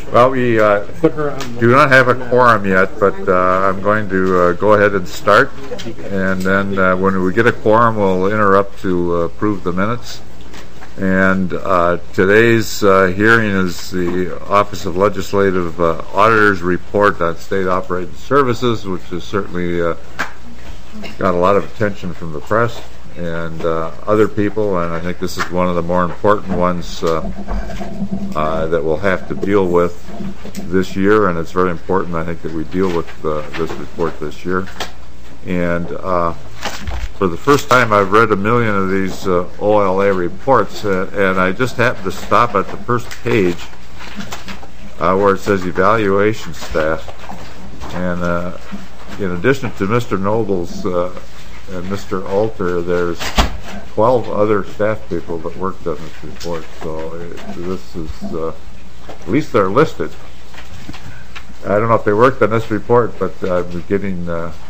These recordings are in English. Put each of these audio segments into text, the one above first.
Well, we do not have a quorum yet, but I'm going to go ahead and start. And then when we get a quorum, we'll interrupt to approve the minutes. And today's hearing is the Office of Legislative Auditor's report on state-operated services, which has certainly got a lot of attention from the press and other people, and I think this is one of the more important ones that we'll have to deal with this year, and it's very important, I think, that we deal with this report this year. And for the first time, I've read 1 million of these OLA reports, and I just happened to stop at the first page where it says evaluation staff. And in addition to Mr. Nobles and Mr. Alter, there's 12 other staff people that worked on this report. So this is, at least they're listed. I don't know if they worked on this report, but I'm getting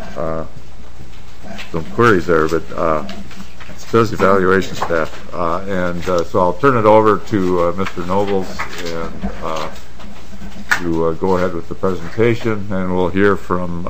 some queries there. But it says evaluation staff. So I'll turn it over to Mr. Nobles and to go ahead with the presentation, and we'll hear from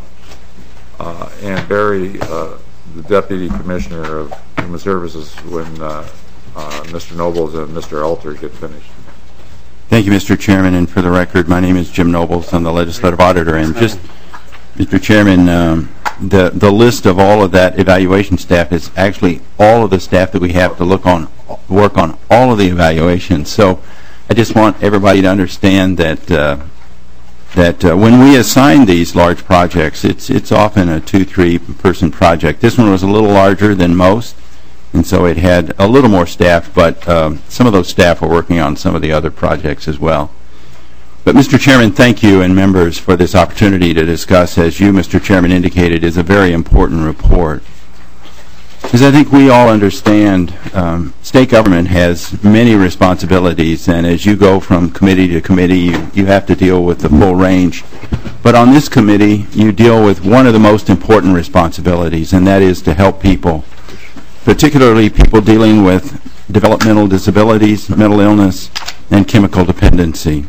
Ann Berry, the Deputy Commissioner of Human Services, when Mr. Nobles and Mr. Alter get finished. Thank you, Mr. Chairman. And for the record, my name is Jim Nobles. I'm the Legislative Auditor. And just, Mr. Chairman, the list of all of that evaluation staff is actually all of the staff that we have to work on all of the evaluations. So I just want everybody to understand that when we assign these large projects, it's often a 2-3 person project. This one was a little larger than most, and so it had a little more staff, but some of those staff are working on some of the other projects as well. But Mr. Chairman, thank you and members for this opportunity to discuss, as you, Mr. Chairman, indicated, is a very important report. Because I think we all understand state government has many responsibilities, and as you go from committee to committee, you have to deal with the full range. But on this committee, you deal with one of the most important responsibilities, and that is to help people, particularly people dealing with developmental disabilities, mental illness, and chemical dependency.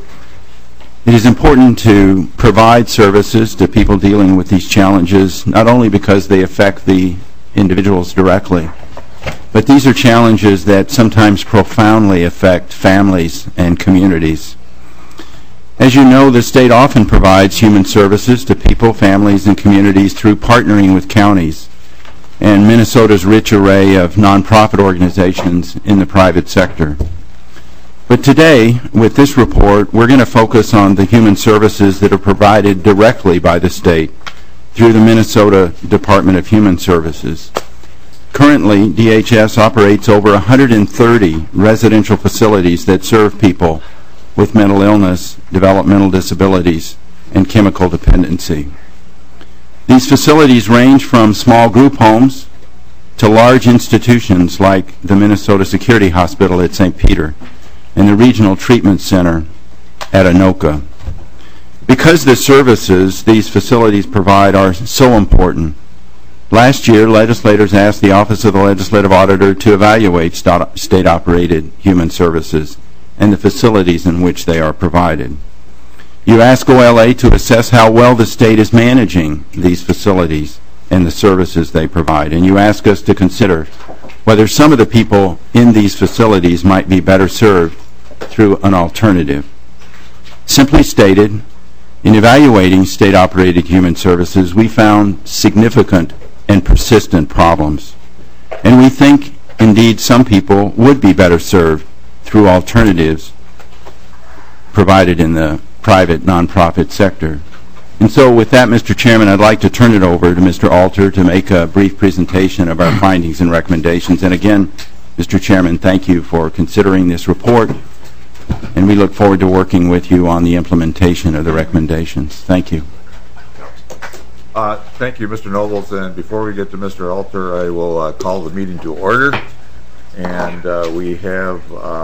It is important to provide services to people dealing with these challenges, not only because they affect the individuals directly, but these are challenges that sometimes profoundly affect families and communities. As you know, the state often provides human services to people, families, and communities through partnering with counties and Minnesota's rich array of nonprofit organizations in the private sector. But today, with this report, we're going to focus on the human services that are provided directly by the state through the Minnesota Department of Human Services. Currently, DHS operates over 130 residential facilities that serve people with mental illness, developmental disabilities, and chemical dependency. These facilities range from small group homes to large institutions like the Minnesota Security Hospital at St. Peter and the Regional Treatment Center at Anoka. Because the services these facilities provide are so important, last year legislators asked the Office of the Legislative Auditor to evaluate state-operated human services and the facilities in which they are provided. You ask OLA to assess how well the state is managing these facilities and the services they provide, and you ask us to consider whether some of the people in these facilities might be better served through an alternative. Simply stated, in evaluating state-operated human services, we found significant and persistent problems. And we think, indeed, some people would be better served through alternatives provided in the private nonprofit sector. And so with that, Mr. Chairman, I'd like to turn it over to Mr. Alter to make a brief presentation of our findings and recommendations. And again, Mr. Chairman, thank you for considering this report, and we look forward to working with you on the implementation of the recommendations. Thank you. Thank you, Mr. Nobles. And before we get to Mr. Alter, I will call the meeting to order. And we have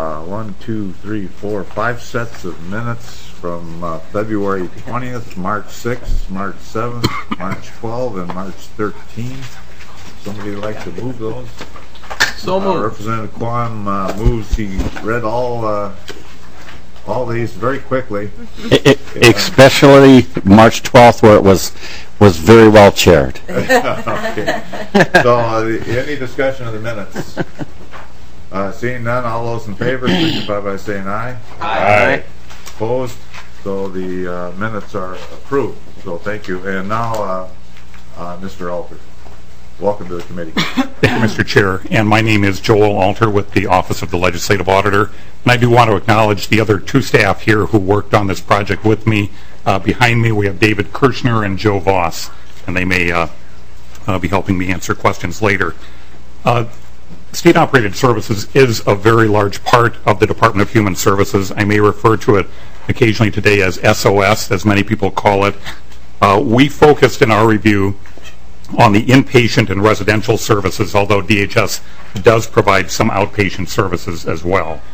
5 sets of minutes from February 20th, March 6th, March 7th, March 12th, and March 13th. Somebody would like to move those? So moved. Representative Kwan moves. He read all all these very quickly. Especially March 12th, where it was very well chaired. Okay. So, any discussion of the minutes? Seeing none, all those in favor signify by saying aye. Aye. Opposed? So the minutes are approved. So thank you. And now, Mr. Alter, welcome to the committee. Thank you, Mr. Chair. And my name is Joel Alter with the Office of the Legislative Auditor. And I do want to acknowledge the other two staff here who worked on this project with me. Behind me, we have David Kirshner and Joe Voss, and they may be helping me answer questions later. State-operated services is a very large part of the Department of Human Services. I may refer to it occasionally today as SOS, as many people call it. We focused in our review on the inpatient and residential services, although DHS does provide some outpatient services as well.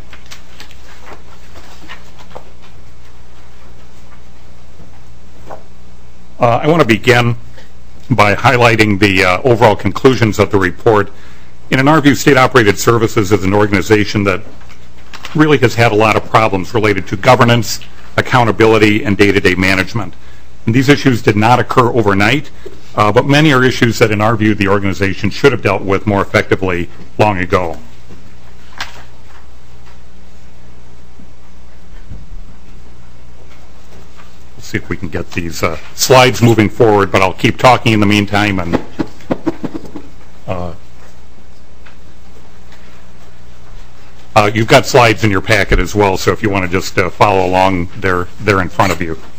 I want to begin by highlighting the overall conclusions of the report. And in our view, State-Operated Services is an organization that really has had a lot of problems related to governance, accountability, and day-to-day management. And these issues did not occur overnight, but many are issues that in our view the organization should have dealt with more effectively long ago. Let's see if we can get these slides moving forward, but I'll keep talking in the meantime. And you've got slides in your packet as well, so if you want to just follow along, they're in front of you.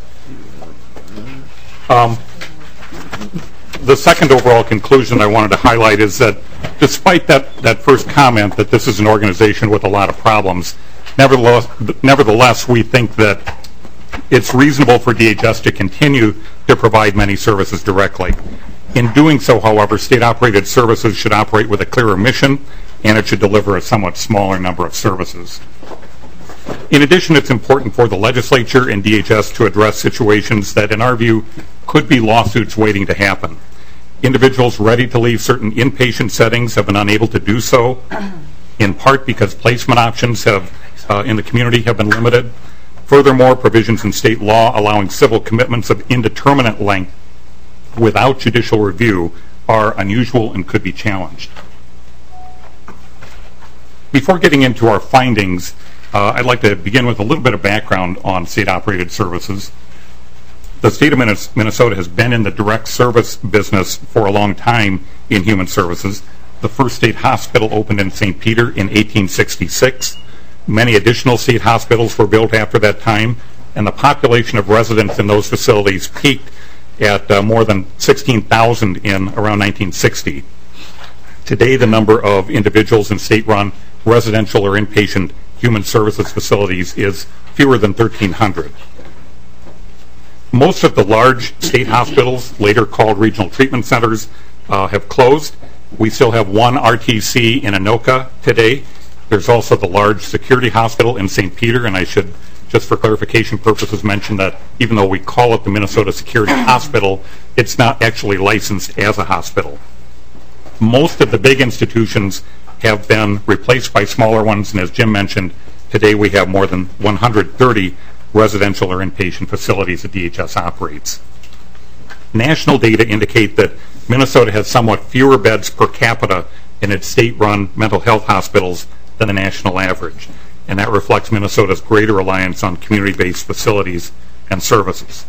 The second overall conclusion I wanted to highlight is that despite that first comment that this is an organization with a lot of problems, nevertheless we think that it's reasonable for DHS to continue to provide many services directly. In doing so, however, state-operated services should operate with a clearer mission, and it should deliver a somewhat smaller number of services. In addition, it's important for the legislature and DHS to address situations that, in our view, could be lawsuits waiting to happen. Individuals ready to leave certain inpatient settings have been unable to do so, in part because placement options in the community have been limited. Furthermore, provisions in state law allowing civil commitments of indeterminate length without judicial review are unusual and could be challenged. Before getting into our findings, I'd like to begin with a little bit of background on state-operated services. The state of Minnesota has been in the direct service business for a long time in human services. The first state hospital opened in St. Peter in 1866. Many additional state hospitals were built after that time, and the population of residents in those facilities peaked at more than 16,000 in around 1960. Today, the number of individuals in state-run residential or inpatient human services facilities is fewer than 1,300. Most of the large state hospitals, later called regional treatment centers, have closed. We still have one RTC in Anoka today. There's also the large security hospital in St. Peter, and I should, just for clarification purposes, mention that even though we call it the Minnesota Security Hospital, it's not actually licensed as a hospital. Most of the big institutions have been replaced by smaller ones, and as Jim mentioned, today we have more than 130 residential or inpatient facilities that DHS operates. National data indicate that Minnesota has somewhat fewer beds per capita in its state-run mental health hospitals than the national average, and that reflects Minnesota's greater reliance on community-based facilities and services.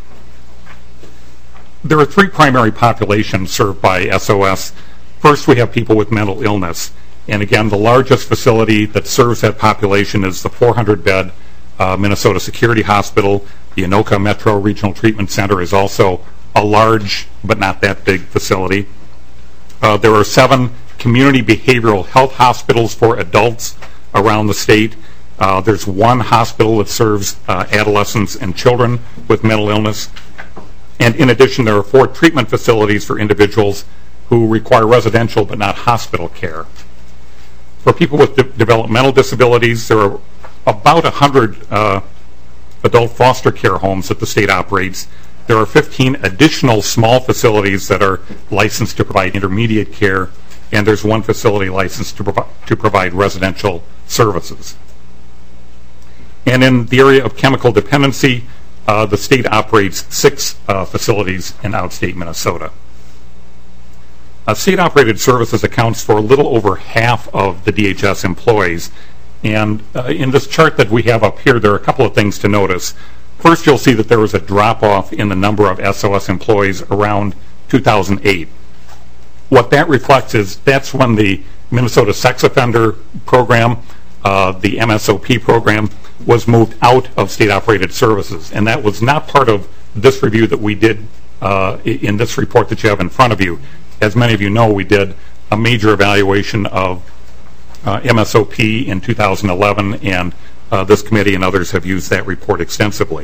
There are three primary populations served by SOS. First, we have people with mental illness. And again, the largest facility that serves that population is the 400-bed Minnesota Security Hospital. The Anoka Metro Regional Treatment Center is also a large but not that big facility. There are 7 community behavioral health hospitals for adults around the state. There's one hospital that serves adolescents and children with mental illness. And in addition, there are 4 treatment facilities for individuals who require residential but not hospital care. For people with developmental disabilities, there are about 100 adult foster care homes that the state operates. There are 15 additional small facilities that are licensed to provide intermediate care, and there's one facility licensed to provide residential services. And in the area of chemical dependency, the state operates 6 facilities in outstate Minnesota. State-operated services accounts for a little over half of the DHS employees. And in this chart that we have up here, there are a couple of things to notice. First, you'll see that there was a drop-off in the number of SOS employees around 2008. What that reflects is that's when the Minnesota Sex Offender Program, the MSOP program, was moved out of state-operated services. And that was not part of this review that we did in this report that you have in front of you. As many of you know, we did a major evaluation of MSOP in 2011, and this committee and others have used that report extensively.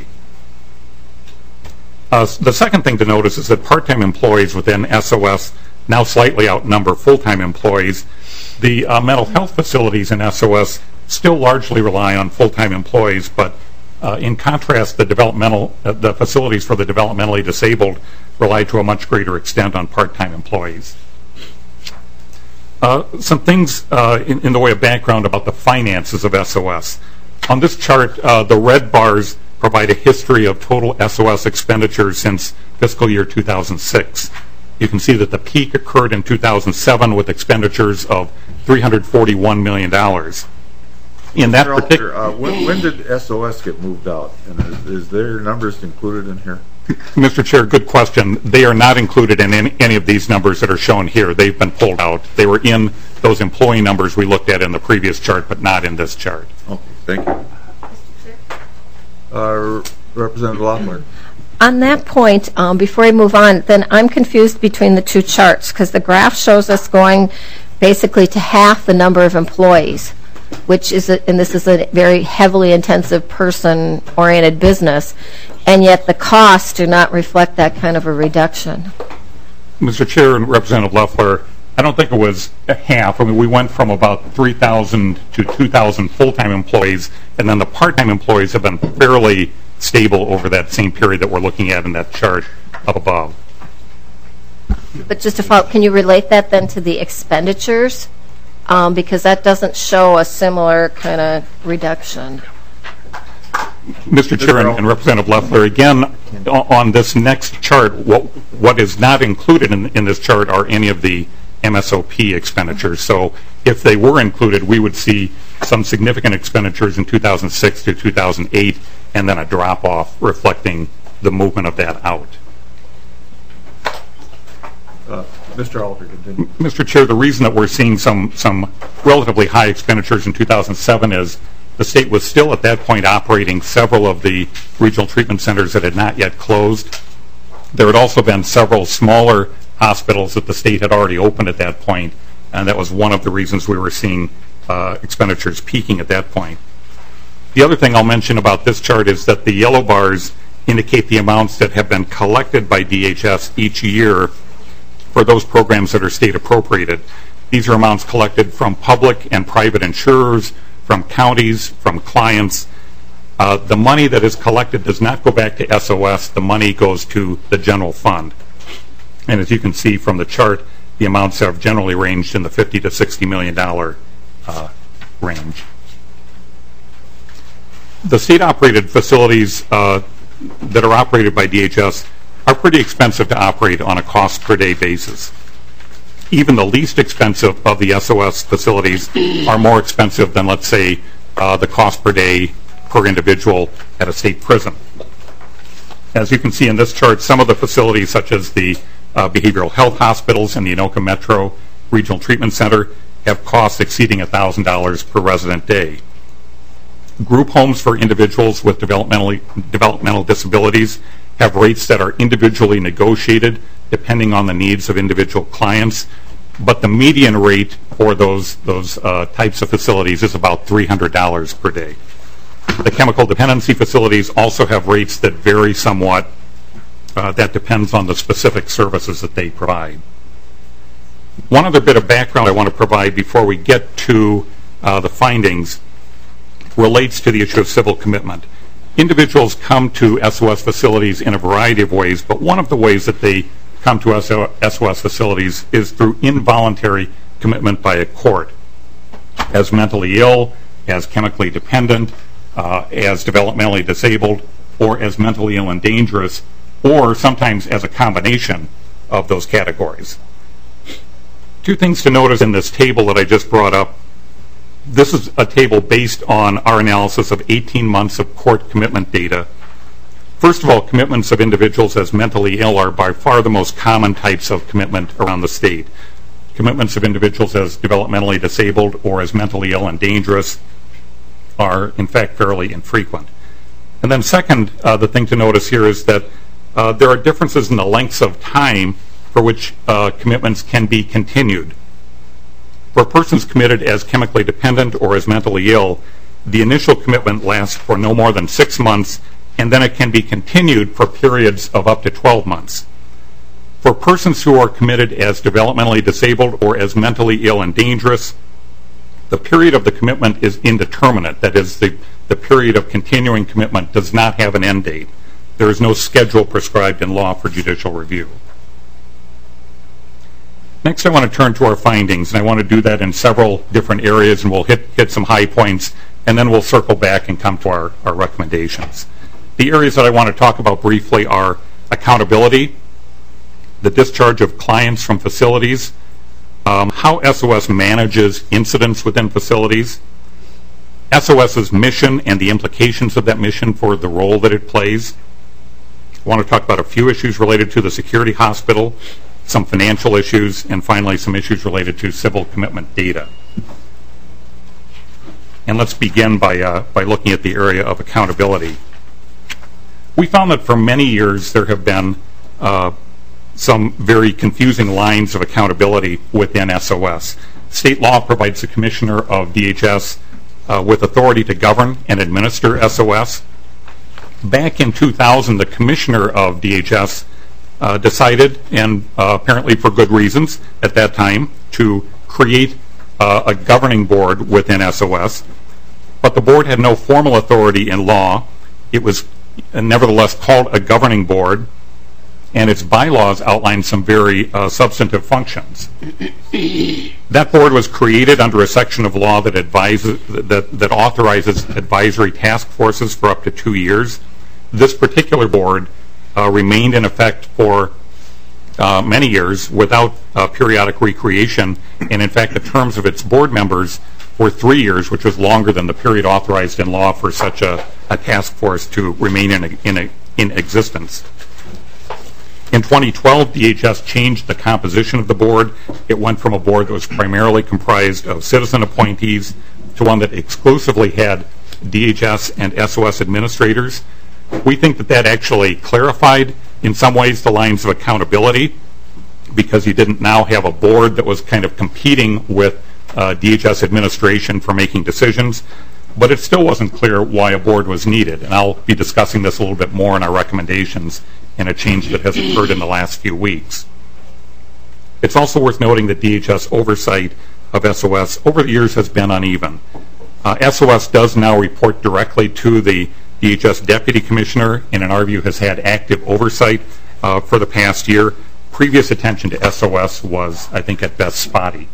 The second thing to notice is that part-time employees within SOS now slightly outnumber full-time employees. The mental health facilities in SOS still largely rely on full-time employees, but in contrast, the facilities for the developmentally disabled rely to a much greater extent on part-time employees. Some things in the way of background about the finances of SOS. On this chart, the red bars provide a history of total SOS expenditures since fiscal year 2006. You can see that the peak occurred in 2007 with expenditures of $341 million. In that particular, when did SOS get moved out? And is their numbers included in here? Mr. Chair, good question. They are not included in any of these numbers that are shown here. They've been pulled out. They were in those employee numbers we looked at in the previous chart, but not in this chart. Okay, thank you. Representative Loeffler. On that point, before I move on, then I'm confused between the two charts because the graph shows us going basically to half the number of employees, which is, and this is a very heavily intensive person-oriented business, and yet the costs do not reflect that kind of a reduction. Mr. Chair and Representative Loeffler, I don't think it was a half. I mean, we went from about 3,000 to 2,000 full-time employees, and then the part-time employees have been fairly stable over that same period that we're looking at in that chart up above. But just to follow, can you relate that then to the expenditures? Because that doesn't show a similar kind of reduction. Mr. Chair and Representative Loeffler, again, on this next chart, what is not included in this chart are any of the MSOP expenditures. So if they were included, we would see some significant expenditures in 2006 to 2008, and then a drop-off reflecting the movement of that out. Mr. Oliver, continue. Mr. Chair, the reason that we're seeing some relatively high expenditures in 2007 is the state was still at that point operating several of the regional treatment centers that had not yet closed. There had also been several smaller hospitals that the state had already opened at that point, and that was one of the reasons we were seeing expenditures peaking at that point. The other thing I'll mention about this chart is that the yellow bars indicate the amounts that have been collected by DHS each year for those programs that are state appropriated. These are amounts collected from public and private insurers, from counties, from clients. The money that is collected does not go back to SOS. The money goes to the general fund. And as you can see from the chart, the amounts have generally ranged in the $50 to $60 million range. The state-operated facilities that are operated by DHS are pretty expensive to operate on a cost-per-day basis. Even the least expensive of the SOS facilities are more expensive than, let's say, the cost per day per individual at a state prison. As you can see in this chart, some of the facilities, such as the behavioral health hospitals and the Anoka Metro Regional Treatment Center, have costs exceeding $1,000 per resident day. Group homes for individuals with developmental disabilities have rates that are individually negotiated depending on the needs of individual clients, but the median rate for those types of facilities is about $300 per day. The chemical dependency facilities also have rates that vary somewhat. That depends on the specific services that they provide. One other bit of background I want to provide before we get to the findings relates to the issue of civil commitment. Individuals come to SOS facilities in a variety of ways, but one of the ways that they come to SOS facilities is through involuntary commitment by a court. As mentally ill, as chemically dependent, as developmentally disabled or as mentally ill and dangerous, or sometimes as a combination of those categories. Two things to notice in this table that I just brought up. This is a table based on our analysis of 18 months of court commitment data. First of all, commitments of individuals as mentally ill are by far the most common types of commitment around the state. Commitments of individuals as developmentally disabled or as mentally ill and dangerous are, in fact, fairly infrequent. And then second, the thing to notice here is that there are differences in the lengths of time for which commitments can be continued. For persons committed as chemically dependent or as mentally ill, the initial commitment lasts for no more than 6 months, and then it can be continued for periods of up to 12 months. For persons who are committed as developmentally disabled or as mentally ill and dangerous, the period of the commitment is indeterminate. That is, the period of continuing commitment does not have an end date. There is no schedule prescribed in law for judicial review. Next, I want to turn to our findings, and I want to do that in several different areas, and we'll hit some high points, and then we'll circle back and come to our recommendations. The areas that I want to talk about briefly are accountability, the discharge of clients from facilities, how SOS manages incidents within facilities, SOS's mission and the implications of that mission for the role that it plays. I want to talk about a few issues related to the security hospital, some financial issues, and finally some issues related to civil commitment data. And let's begin by looking at the area of accountability. We found that for many years there have been some very confusing lines of accountability within SOS. State law provides the commissioner of DHS with authority to govern and administer SOS. Back in 2000, the commissioner of DHS decided, and apparently for good reasons at that time, to create a governing board within SOS. But the board had no formal authority in law. It was nevertheless called a governing board, and its bylaws outlined some very substantive functions. That board was created under a section of law that authorizes advisory task forces for up to 2 years. This particular board remained in effect for many years without periodic recreation, and in fact the terms of its board members were 3 years, which was longer than the period authorized in law for such a task force to remain in existence. In 2012, DHS changed the composition of the board. It went from a board that was primarily comprised of citizen appointees to one that exclusively had DHS and SOS administrators. We think that actually clarified, in some ways, the lines of accountability, because you didn't now have a board that was kind of competing with DHS administration for making decisions. But it still wasn't clear why a board was needed, and I'll be discussing this a little bit more in our recommendations and a change that has occurred in the last few weeks. It's also worth noting that DHS oversight of SOS over the years has been uneven. SOS does now report directly to the DHS Deputy Commissioner, and in our view has had active oversight for the past year. Previous attention to SOS was, I think, at best spotty.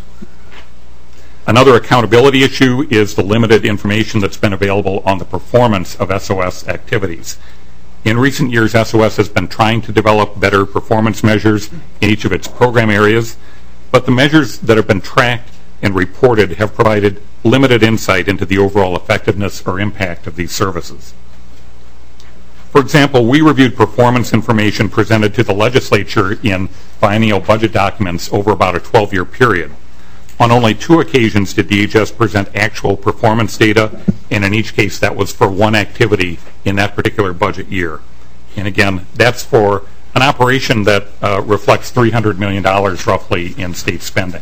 Another accountability issue is the limited information that's been available on the performance of SOS activities. In recent years, SOS has been trying to develop better performance measures in each of its program areas, but the measures that have been tracked and reported have provided limited insight into the overall effectiveness or impact of these services. For example, we reviewed performance information presented to the legislature in biennial budget documents over about a 12-year period. On only 2 occasions did DHS present actual performance data, and in each case that was for one activity in that particular budget year. And again, that's for an operation that reflects $300 million roughly in state spending.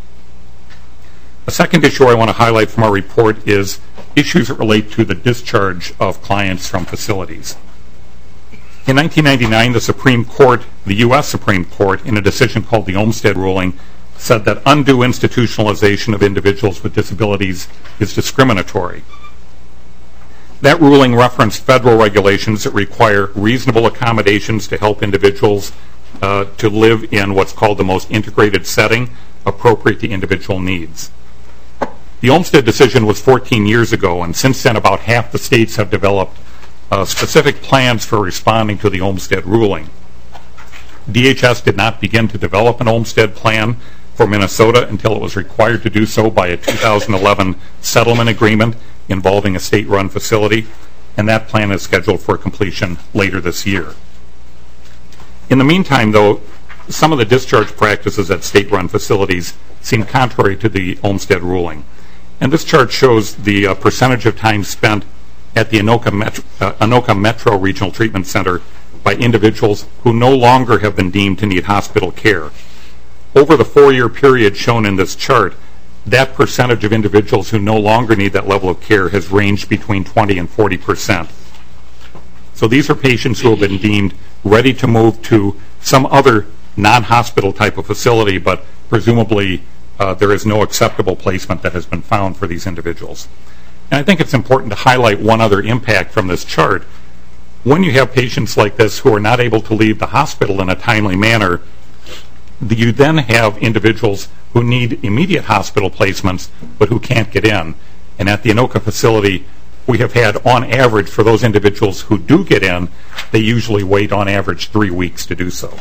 A second issue I want to highlight from our report is issues that relate to the discharge of clients from facilities. In 1999, the Supreme Court, the U.S. Supreme Court, in a decision called the Olmstead ruling, said that undue institutionalization of individuals with disabilities is discriminatory. That ruling referenced federal regulations that require reasonable accommodations to help individuals to live in what's called the most integrated setting appropriate to individual needs. The Olmstead decision was 14 years ago, and since then about half the states have developed specific plans for responding to the Olmstead ruling. DHS did not begin to develop an Olmstead plan for Minnesota until it was required to do so by a 2011 settlement agreement involving a state-run facility, and that plan is scheduled for completion later this year. In the meantime, though, some of the discharge practices at state-run facilities seem contrary to the Olmstead ruling. And this chart shows the percentage of time spent at the Anoka Metro Regional Treatment Center by individuals who no longer have been deemed to need hospital care. Over the 4-year period shown in this chart, that percentage of individuals who no longer need that level of care has ranged between 20 and 40%. So these are patients who have been deemed ready to move to some other non-hospital type of facility, but presumably there is no acceptable placement that has been found for these individuals. And I think it's important to highlight one other impact from this chart. When you have patients like this who are not able to leave the hospital in a timely manner, you then have individuals who need immediate hospital placements but who can't get in. And at the Anoka facility, we have had, on average, for those individuals who do get in, they usually wait on average 3 weeks to do so.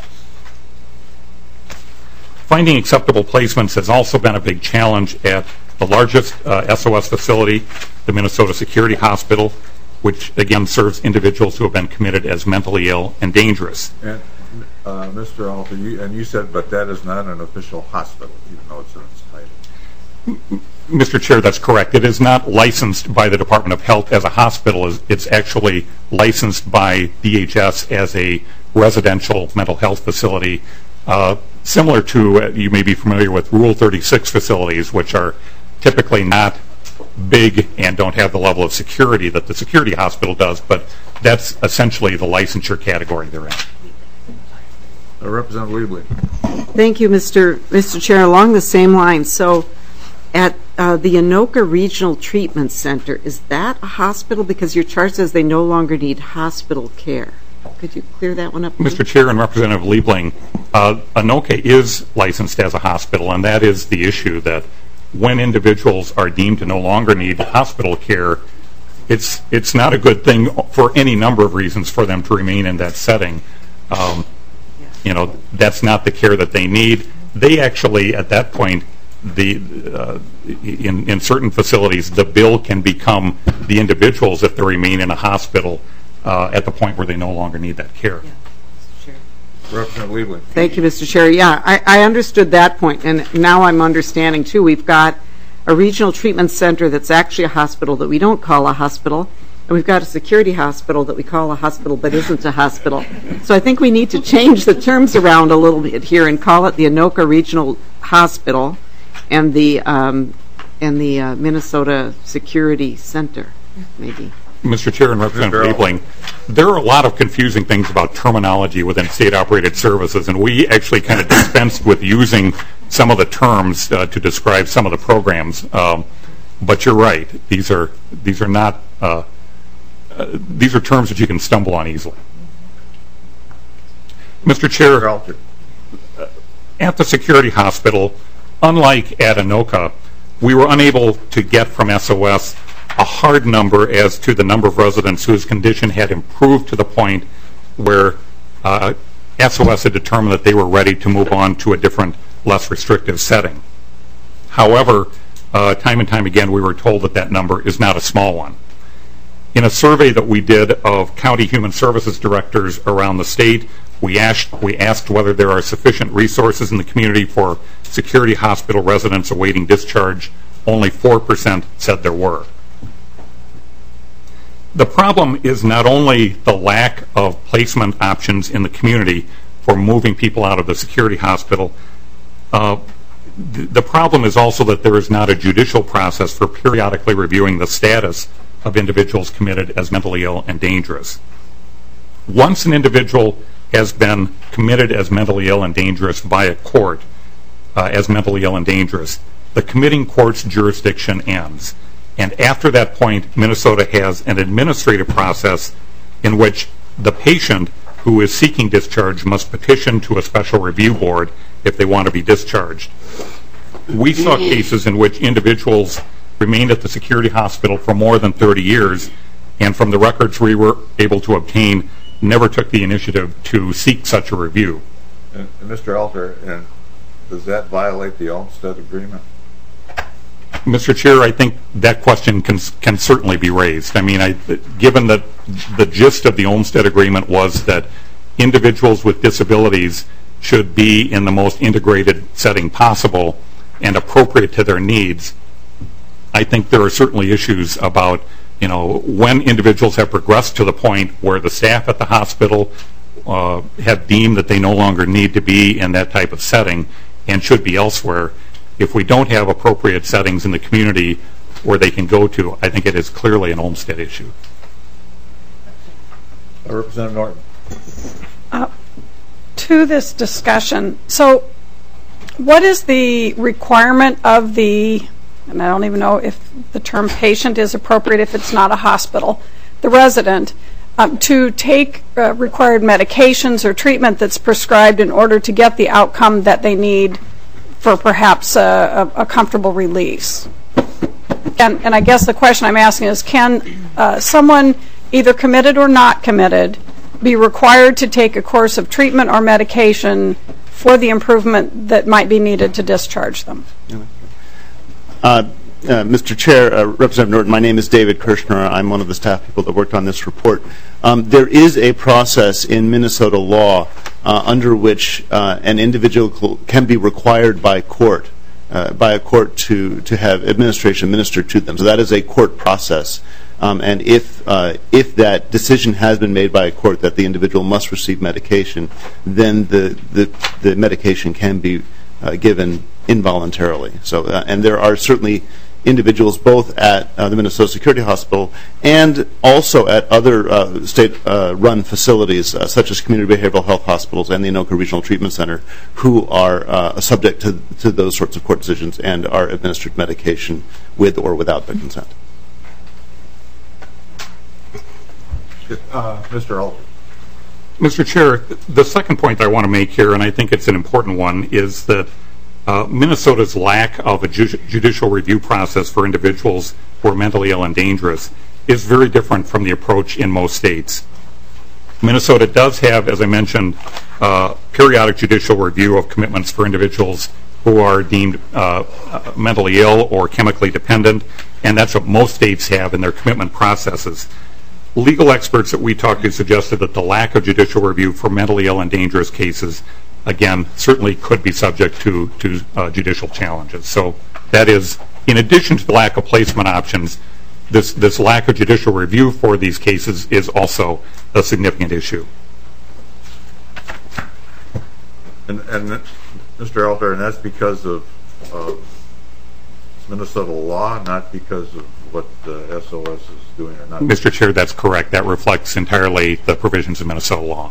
Finding acceptable placements has also been a big challenge at the largest SOS facility, the Minnesota Security Hospital, which again serves individuals who have been committed as mentally ill and dangerous. And Mr. Alter, you said, but that is not an official hospital, even though it's in its title. Mr. Chair, that's correct. It is not licensed by the Department of Health as a hospital. It's actually licensed by DHS as a residential mental health facility, similar to, you may be familiar with Rule 36 facilities, which are typically not big and don't have the level of security that the security hospital does, but that's essentially the licensure category they're in. Representative Liebling. Thank you, Mr. Chair. Along the same line, so at the Anoka Regional Treatment Center, is that a hospital? Because your chart says they no longer need hospital care. Could you clear that one up? Mr. Chair and Representative Liebling, Anoka is licensed as a hospital, and that is the issue, that when individuals are deemed to no longer need hospital care, it's not a good thing for any number of reasons for them to remain in that setting. You know, that's not the care that they need. They actually, at that point, in certain facilities, the bill can become the individuals if they remain in a hospital at the point where they no longer need that care. Yeah, Mr. Chair. Representative Liebling. Thank you, Mr. Chair. Yeah, I understood that point, and now I'm understanding, too. We've got a regional treatment center that's actually a hospital that we don't call a hospital, and we've got a security hospital that we call a hospital but isn't a hospital. So I think we need to change the terms around a little bit here and call it the Anoka Regional Hospital and the Minnesota Security Center, maybe. Mr. Chair and Representative Liebling, there are a lot of confusing things about terminology within state-operated services, and we actually kind of dispensed with using some of the terms to describe some of the programs. But you're right; these are not these are terms that you can stumble on easily. Mr. Chair, at the security hospital, unlike at Anoka, we were unable to get from SOS a hard number as to the number of residents whose condition had improved to the point where SOS had determined that they were ready to move on to a different, less restrictive setting. However, time and time again, we were told that that number is not a small one. In a survey that we did of county human services directors around the state, we asked whether there are sufficient resources in the community for security hospital residents awaiting discharge. Only 4% said there were. The problem is not only the lack of placement options in the community for moving people out of the security hospital, the problem is also that there is not a judicial process for periodically reviewing the status of individuals committed as mentally ill and dangerous. Once an individual has been committed as mentally ill and dangerous by a court as mentally ill and dangerous, the committing court's jurisdiction ends. And after that point, Minnesota has an administrative process in which the patient who is seeking discharge must petition to a special review board if they want to be discharged. We saw cases in which individuals remained at the security hospital for more than 30 years, and from the records we were able to obtain, never took the initiative to seek such a review. And Mr. Alter, does that violate the Olmstead Agreement? Mr. Chair, I think that question can certainly be raised. I mean, given that the gist of the Olmstead Agreement was that individuals with disabilities should be in the most integrated setting possible and appropriate to their needs, I think there are certainly issues about, when individuals have progressed to the point where the staff at the hospital have deemed that they no longer need to be in that type of setting and should be elsewhere. If we don't have appropriate settings in the community where they can go to, I think it is clearly an Olmstead issue. Representative Norton. To this discussion, so what is the requirement of the, and I don't even know if the term patient is appropriate if it's not a hospital, the resident, to take required medications or treatment that's prescribed in order to get the outcome that they need for perhaps a comfortable release? And I guess the question I'm asking is, can someone, either committed or not committed, be required to take a course of treatment or medication for the improvement that might be needed to discharge them? Mr. Chair, Representative Norton, my name is David Kirshner. I'm one of the staff people that worked on this report. There is a process in Minnesota law under which an individual can be required by a court to have administration administered to them. So that is a court process. And if that decision has been made by a court that the individual must receive medication, then the medication can be given involuntarily. So, and there are certainly individuals both at the Minnesota Security Hospital and also at other state-run facilities, such as community behavioral health hospitals and the Anoka Regional Treatment Center, who are subject to those sorts of court decisions and are administered medication with or without their consent. Mr. Alter. Mr. Chair, the second point I want to make here, and I think it's an important one, is that Minnesota's lack of a judicial review process for individuals who are mentally ill and dangerous is very different from the approach in most states. Minnesota does have, as I mentioned, periodic judicial review of commitments for individuals who are deemed mentally ill or chemically dependent, and that's what most states have in their commitment processes. Legal experts that we talked to suggested that the lack of judicial review for mentally ill and dangerous cases, again, certainly could be subject to judicial challenges. So that is, in addition to the lack of placement options, this lack of judicial review for these cases is also a significant issue. And Mr. Alter, and that's because of Minnesota law, not because of what the SOS is doing or not? Mr. Chair, that's correct. That reflects entirely the provisions of Minnesota law.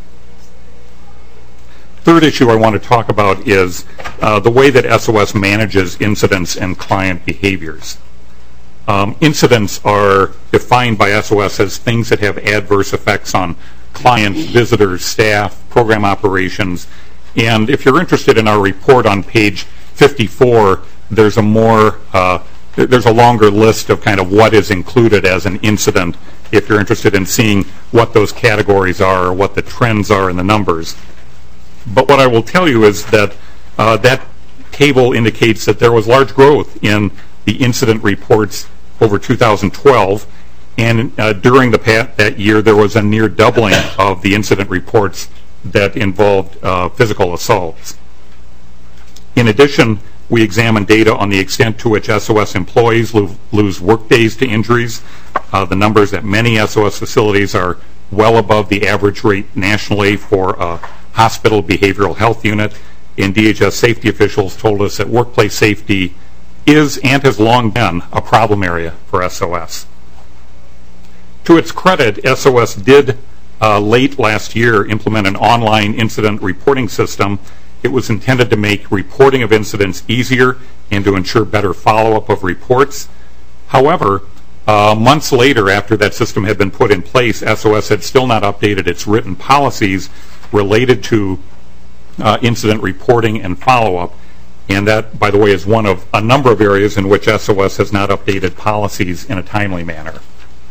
Third issue I want to talk about is the way that SOS manages incidents and client behaviors. Incidents are defined by SOS as things that have adverse effects on clients, visitors, staff, program operations. And if you're interested in our report on page 54, there's a longer list of kind of what is included as an incident if you're interested in seeing what those categories are or what the trends are in the numbers. But what I will tell you is that that table indicates that there was large growth in the incident reports over 2012, and during that year there was a near doubling of the incident reports that involved physical assaults. In addition, we examined data on the extent to which SOS employees lose work days to injuries. The numbers at many SOS facilities are well above the average rate nationally for a hospital behavioral health unit. And DHS safety officials told us that workplace safety is and has long been a problem area for SOS. To its credit, SOS did late last year implement an online incident reporting system. It was intended to make reporting of incidents easier and to ensure better follow-up of reports. However, months later, after that system had been put in place, SOS had still not updated its written policies related to incident reporting and follow-up. And that, by the way, is one of a number of areas in which SOS has not updated policies in a timely manner.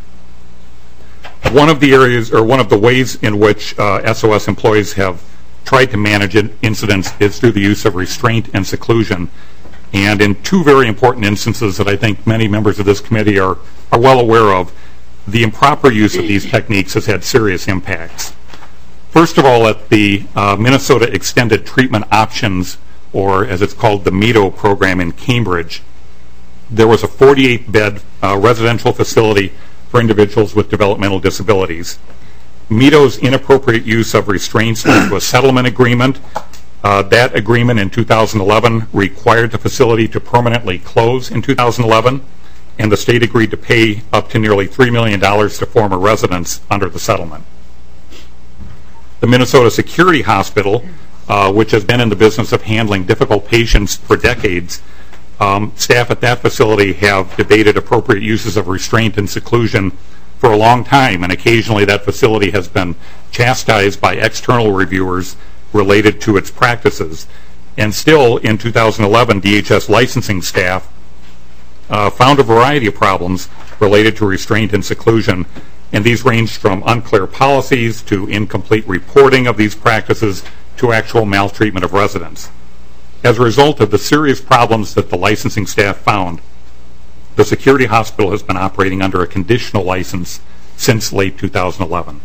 One of the areas, or one of the ways in which SOS employees have tried to manage incidents is through the use of restraint and seclusion. And in two very important instances that I think many members of this committee are well aware of, the improper use of these techniques has had serious impacts. First of all, at the Minnesota Extended Treatment Options, or as it's called, the METO program in Cambridge, there was a 48-bed residential facility for individuals with developmental disabilities. METO's inappropriate use of restraints led to a settlement agreement. That agreement in 2011 required the facility to permanently close in 2011, and the state agreed to pay up to nearly $3 million to former residents under the settlement. The Minnesota Security Hospital, which has been in the business of handling difficult patients for decades, staff at that facility have debated appropriate uses of restraint and seclusion for a long time, and occasionally that facility has been chastised by external reviewers related to its practices. And still, in 2011, DHS licensing staff found a variety of problems related to restraint and seclusion, and these ranged from unclear policies to incomplete reporting of these practices to actual maltreatment of residents. As a result of the serious problems that the licensing staff found, the Security Hospital has been operating under a conditional license since late 2011.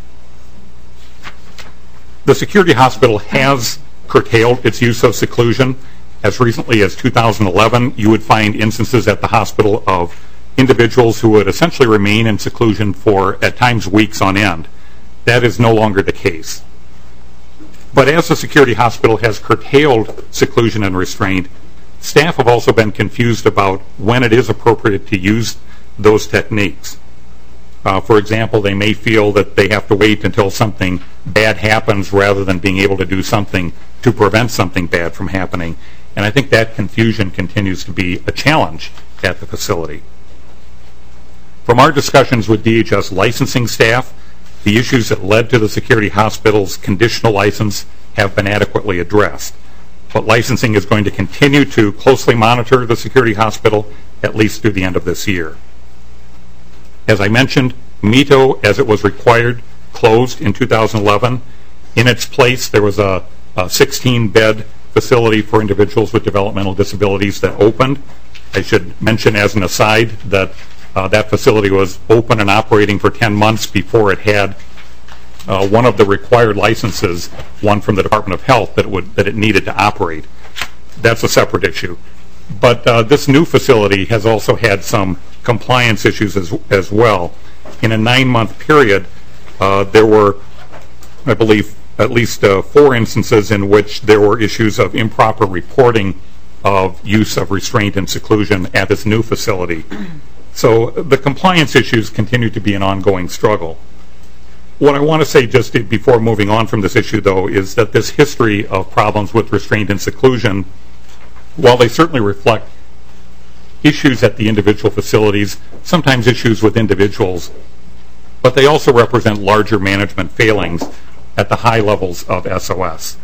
The Security Hospital has curtailed its use of seclusion. As recently as 2011, you would find instances at the hospital of individuals who would essentially remain in seclusion for, at times, weeks on end. That is no longer the case. But as the Security Hospital has curtailed seclusion and restraint, staff have also been confused about when it is appropriate to use those techniques. For example, they may feel that they have to wait until something bad happens rather than being able to do something to prevent something bad from happening. And I think that confusion continues to be a challenge at the facility. From our discussions with DHS licensing staff, the issues that led to the Security Hospital's conditional license have been adequately addressed. But licensing is going to continue to closely monitor the Security Hospital at least through the end of this year. As I mentioned, METO, as it was required, closed in 2011. In its place, there was a 16-bed facility for individuals with developmental disabilities that opened. I should mention as an aside that that facility was open and operating for 10 months before it had one of the required licenses, one from the Department of Health, that it needed to operate. That's a separate issue. But this new facility has also had some compliance issues as well. In a 9-month period, there were, I believe, at least 4 instances in which there were issues of improper reporting of use of restraint and seclusion at this new facility. So the compliance issues continue to be an ongoing struggle. What I want to say just before moving on from this issue, though, is that this history of problems with restraint and seclusion, while they certainly reflect issues at the individual facilities, sometimes issues with individuals, but they also represent larger management failings at the high levels of SOS.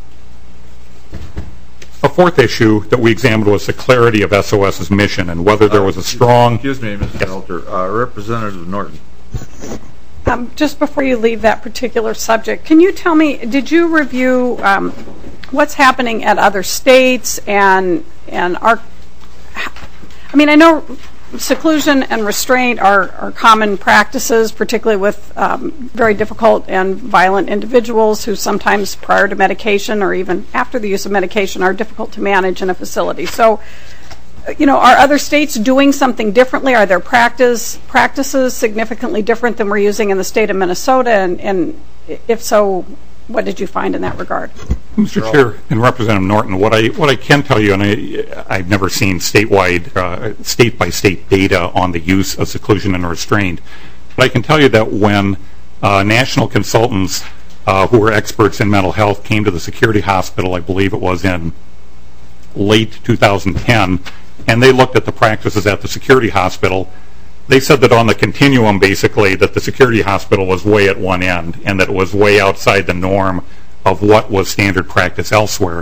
A fourth issue that we examined was the clarity of SOS's mission and whether there was a strong... Excuse me, Mr. Elter. Representative Norton. Just before you leave that particular subject, can you tell me, did you review what's happening at other states and our... I mean, I know seclusion and restraint are common practices, particularly with very difficult and violent individuals who sometimes prior to medication or even after the use of medication are difficult to manage in a facility. So, you know, are other states doing something differently? Are their practices significantly different than we're using in the state of Minnesota? And if so, what did you find in that regard? Mr. Chair and Representative Norton, what I can tell you, and I've never seen statewide, state-by-state data on the use of seclusion and restraint, but I can tell you that when national consultants who were experts in mental health came to the Security Hospital, I believe it was in late 2010, and they looked at the practices at the Security Hospital, they said that on the continuum, basically, that the Security Hospital was way at one end and that it was way outside the norm of what was standard practice elsewhere.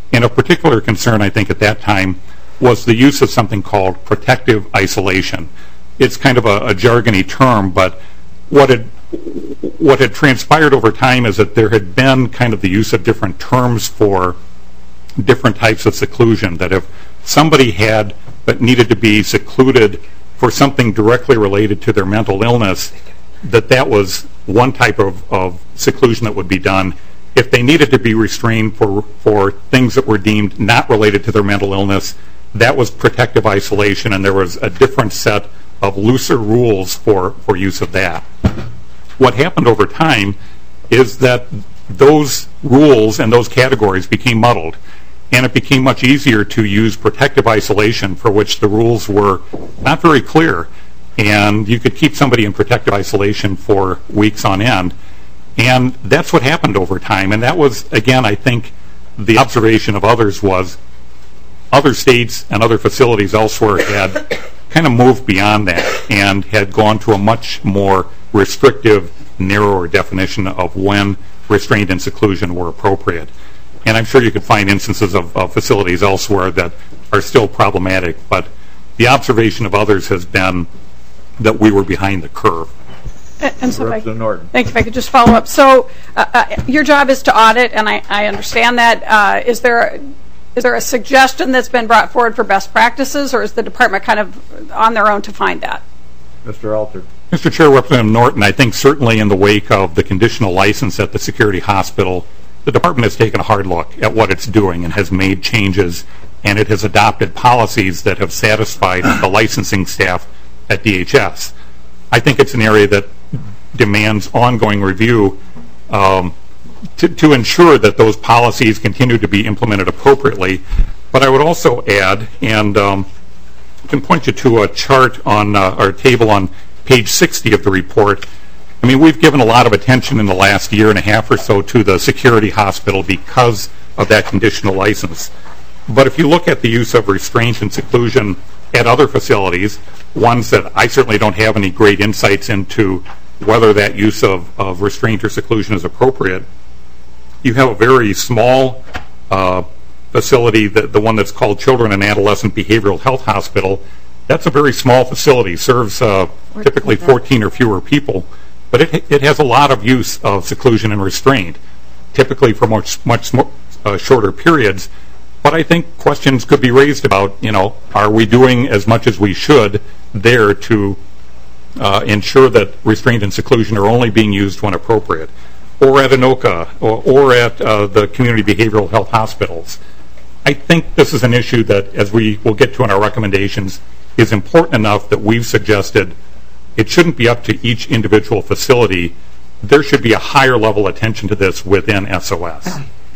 And of particular concern, I think, at that time was the use of something called protective isolation. It's kind of a jargony term, but what had transpired over time is that there had been kind of the use of different terms for different types of seclusion, that if somebody had but needed to be secluded for something directly related to their mental illness, that was one type of seclusion that would be done. If they needed to be restrained for things that were deemed not related to their mental illness, that was protective isolation, and there was a different set of looser rules for use of that. What happened over time is that those rules and those categories became muddled, and it became much easier to use protective isolation, for which the rules were not very clear, and you could keep somebody in protective isolation for weeks on end. And that's what happened over time, and that was, again, I think the observation of others was other states and other facilities elsewhere had kind of moved beyond that and had gone to a much more restrictive, narrower definition of when restraint and seclusion were appropriate. And I'm sure you could find instances of facilities elsewhere that are still problematic, but the observation of others has been that we were behind the curve. And so Representative Norton. Thank you. If I could just follow up. So your job is to audit, and I understand that. Is there a suggestion that's been brought forward for best practices, or is the department kind of on their own to find that? Mr. Alter. Mr. Chair, Representative Norton, I think certainly in the wake of the conditional license at the Security Hospital, the department has taken a hard look at what it's doing and has made changes, and it has adopted policies that have satisfied the licensing staff at DHS. I think it's an area that demands ongoing review to ensure that those policies continue to be implemented appropriately. But I would also add, and I can point you to a chart on our table on page 60 of the report. I mean, we've given a lot of attention in the last year and a half or so to the Security Hospital because of that conditional license. But if you look at the use of restraint and seclusion at other facilities, ones that I certainly don't have any great insights into whether that use of restraint or seclusion is appropriate, you have a very small facility, the one that's called Children and Adolescent Behavioral Health Hospital. That's a very small facility, serves typically 14 or fewer people, but it has a lot of use of seclusion and restraint, typically for much shorter periods. But I think questions could be raised about, are we doing as much as we should there to ensure that restraint and seclusion are only being used when appropriate, or at Anoka, or at the community behavioral health hospitals. I think this is an issue that, as we will get to in our recommendations, is important enough that we've suggested it shouldn't be up to each individual facility. There should be a higher level attention to this within SOS.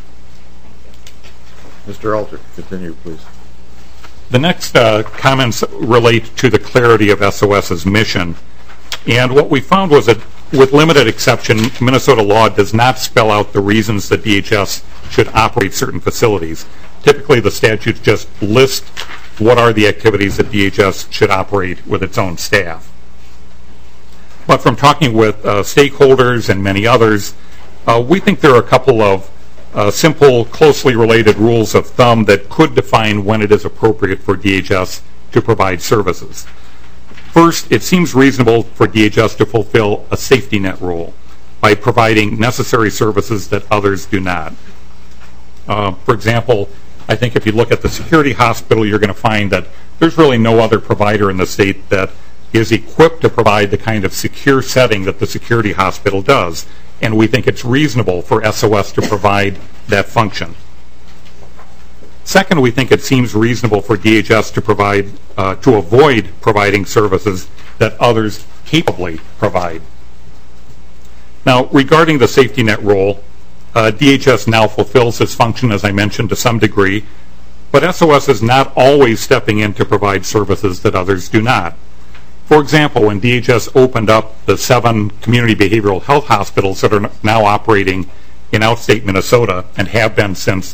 Mr. Alter, continue, please. The next comments relate to the clarity of SOS's mission. And what we found was that, with limited exception, Minnesota law does not spell out the reasons that DHS should operate certain facilities. Typically, the statutes just list what are the activities that DHS should operate with its own staff. But from talking with stakeholders and many others, we think there are a couple of simple, closely related rules of thumb that could define when it is appropriate for DHS to provide services. First, it seems reasonable for DHS to fulfill a safety net rule by providing necessary services that others do not. For example, I think if you look at the Security Hospital, you're going to find that there's really no other provider in the state that is equipped to provide the kind of secure setting that the Security Hospital does. And we think it's reasonable for SOS to provide that function. Second, we think it seems reasonable for DHS to avoid providing services that others capably provide. Now, regarding the safety net role, DHS now fulfills this function, as I mentioned, to some degree, but SOS is not always stepping in to provide services that others do not. For example, when DHS opened up the 7 community behavioral health hospitals that are now operating in outstate Minnesota and have been since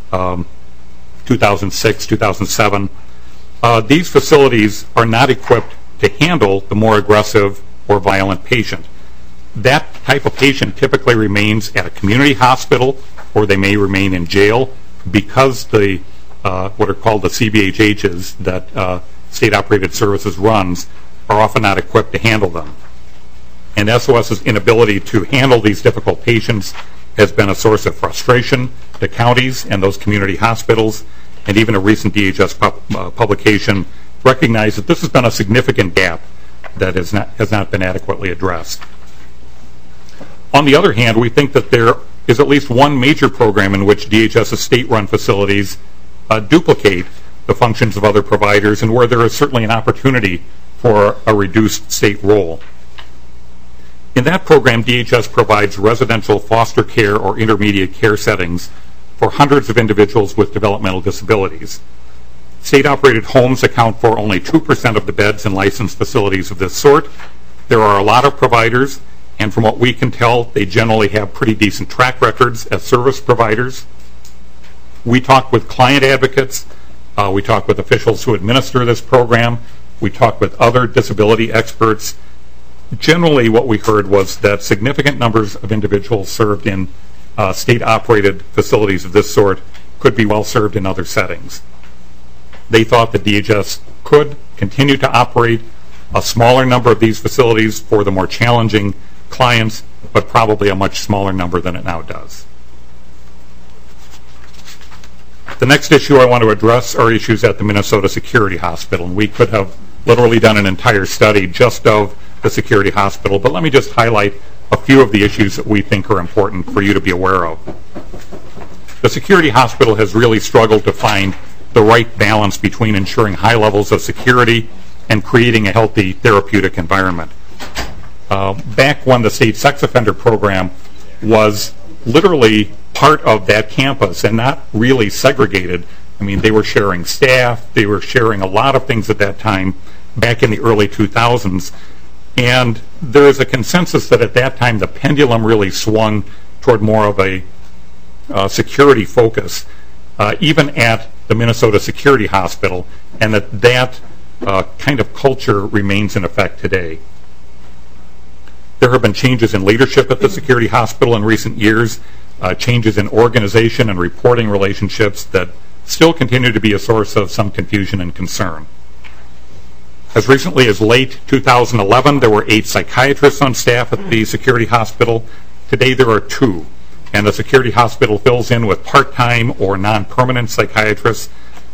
2006, 2007, these facilities are not equipped to handle the more aggressive or violent patient. That type of patient typically remains at a community hospital, or they may remain in jail, because the what are called the CBHHs that state-operated services runs are often not equipped to handle them. And SOS's inability to handle these difficult patients has been a source of frustration to counties and those community hospitals, and even a recent DHS publication recognized that this has been a significant gap that has not been adequately addressed. On the other hand, we think that there is at least one major program in which DHS's state-run facilities duplicate the functions of other providers and where there is certainly an opportunity for a reduced state role. In that program, DHS provides residential foster care or intermediate care settings for hundreds of individuals with developmental disabilities. State-operated homes account for only 2% of the beds in licensed facilities of this sort. There are a lot of providers, and from what we can tell, they generally have pretty decent track records as service providers. We talk with client advocates. We talk with officials who administer this program. We talk with other disability experts. Generally, what we heard was that significant numbers of individuals served in state-operated facilities of this sort could be well served in other settings. They thought that DHS could continue to operate a smaller number of these facilities for the more challenging clients, but probably a much smaller number than it now does. The next issue I want to address are issues at the Minnesota Security Hospital. And we could have literally done an entire study just of the Security Hospital, but let me just highlight a few of the issues that we think are important for you to be aware of. The Security Hospital has really struggled to find the right balance between ensuring high levels of security and creating a healthy therapeutic environment. Back when the state sex offender program was literally part of that campus and not really segregated, I mean, they were sharing staff, they were sharing a lot of things at that time back in the early 2000s. And there is a consensus that at that time the pendulum really swung toward more of a security focus, even at the Minnesota Security Hospital, and that kind of culture remains in effect today. There have been changes in leadership at the Security Hospital in recent years, changes in organization and reporting relationships that still continue to be a source of some confusion and concern. As recently as late 2011, there were 8 psychiatrists on staff at the Security Hospital. Today there are 2, and the Security Hospital fills in with part-time or non-permanent psychiatrists.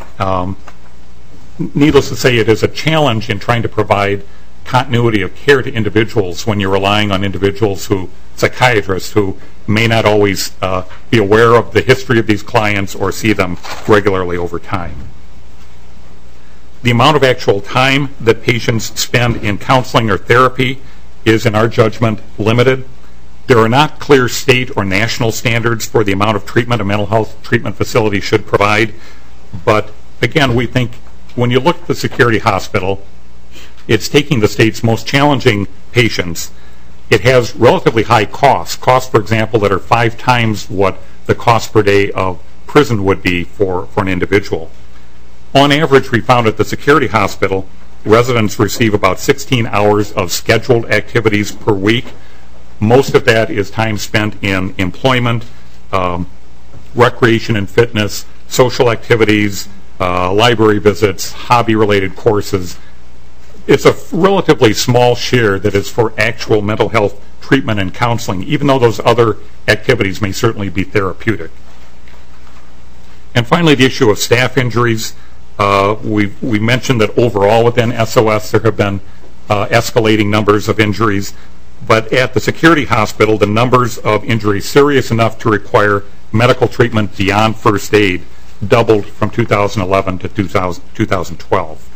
Needless to say, it is a challenge in trying to provide continuity of care to individuals when you're relying on psychiatrists who may not always be aware of the history of these clients or see them regularly over time. The amount of actual time that patients spend in counseling or therapy is, in our judgment, limited. There are not clear state or national standards for the amount of treatment a mental health treatment facility should provide. But again, we think when you look at the Security Hospital, it's taking the state's most challenging patients. It has relatively high costs, for example, that are 5 times what the cost per day of prison would be for an individual. On average, we found at the Security Hospital, residents receive about 16 hours of scheduled activities per week. Most of that is time spent in employment, recreation and fitness, social activities, library visits, hobby-related courses. It's a relatively small share that is for actual mental health treatment and counseling, even though those other activities may certainly be therapeutic. And finally, the issue of staff injuries. We mentioned that overall within SOS there have been escalating numbers of injuries, but at the Security Hospital the numbers of injuries serious enough to require medical treatment beyond first aid doubled from 2011 to 2012.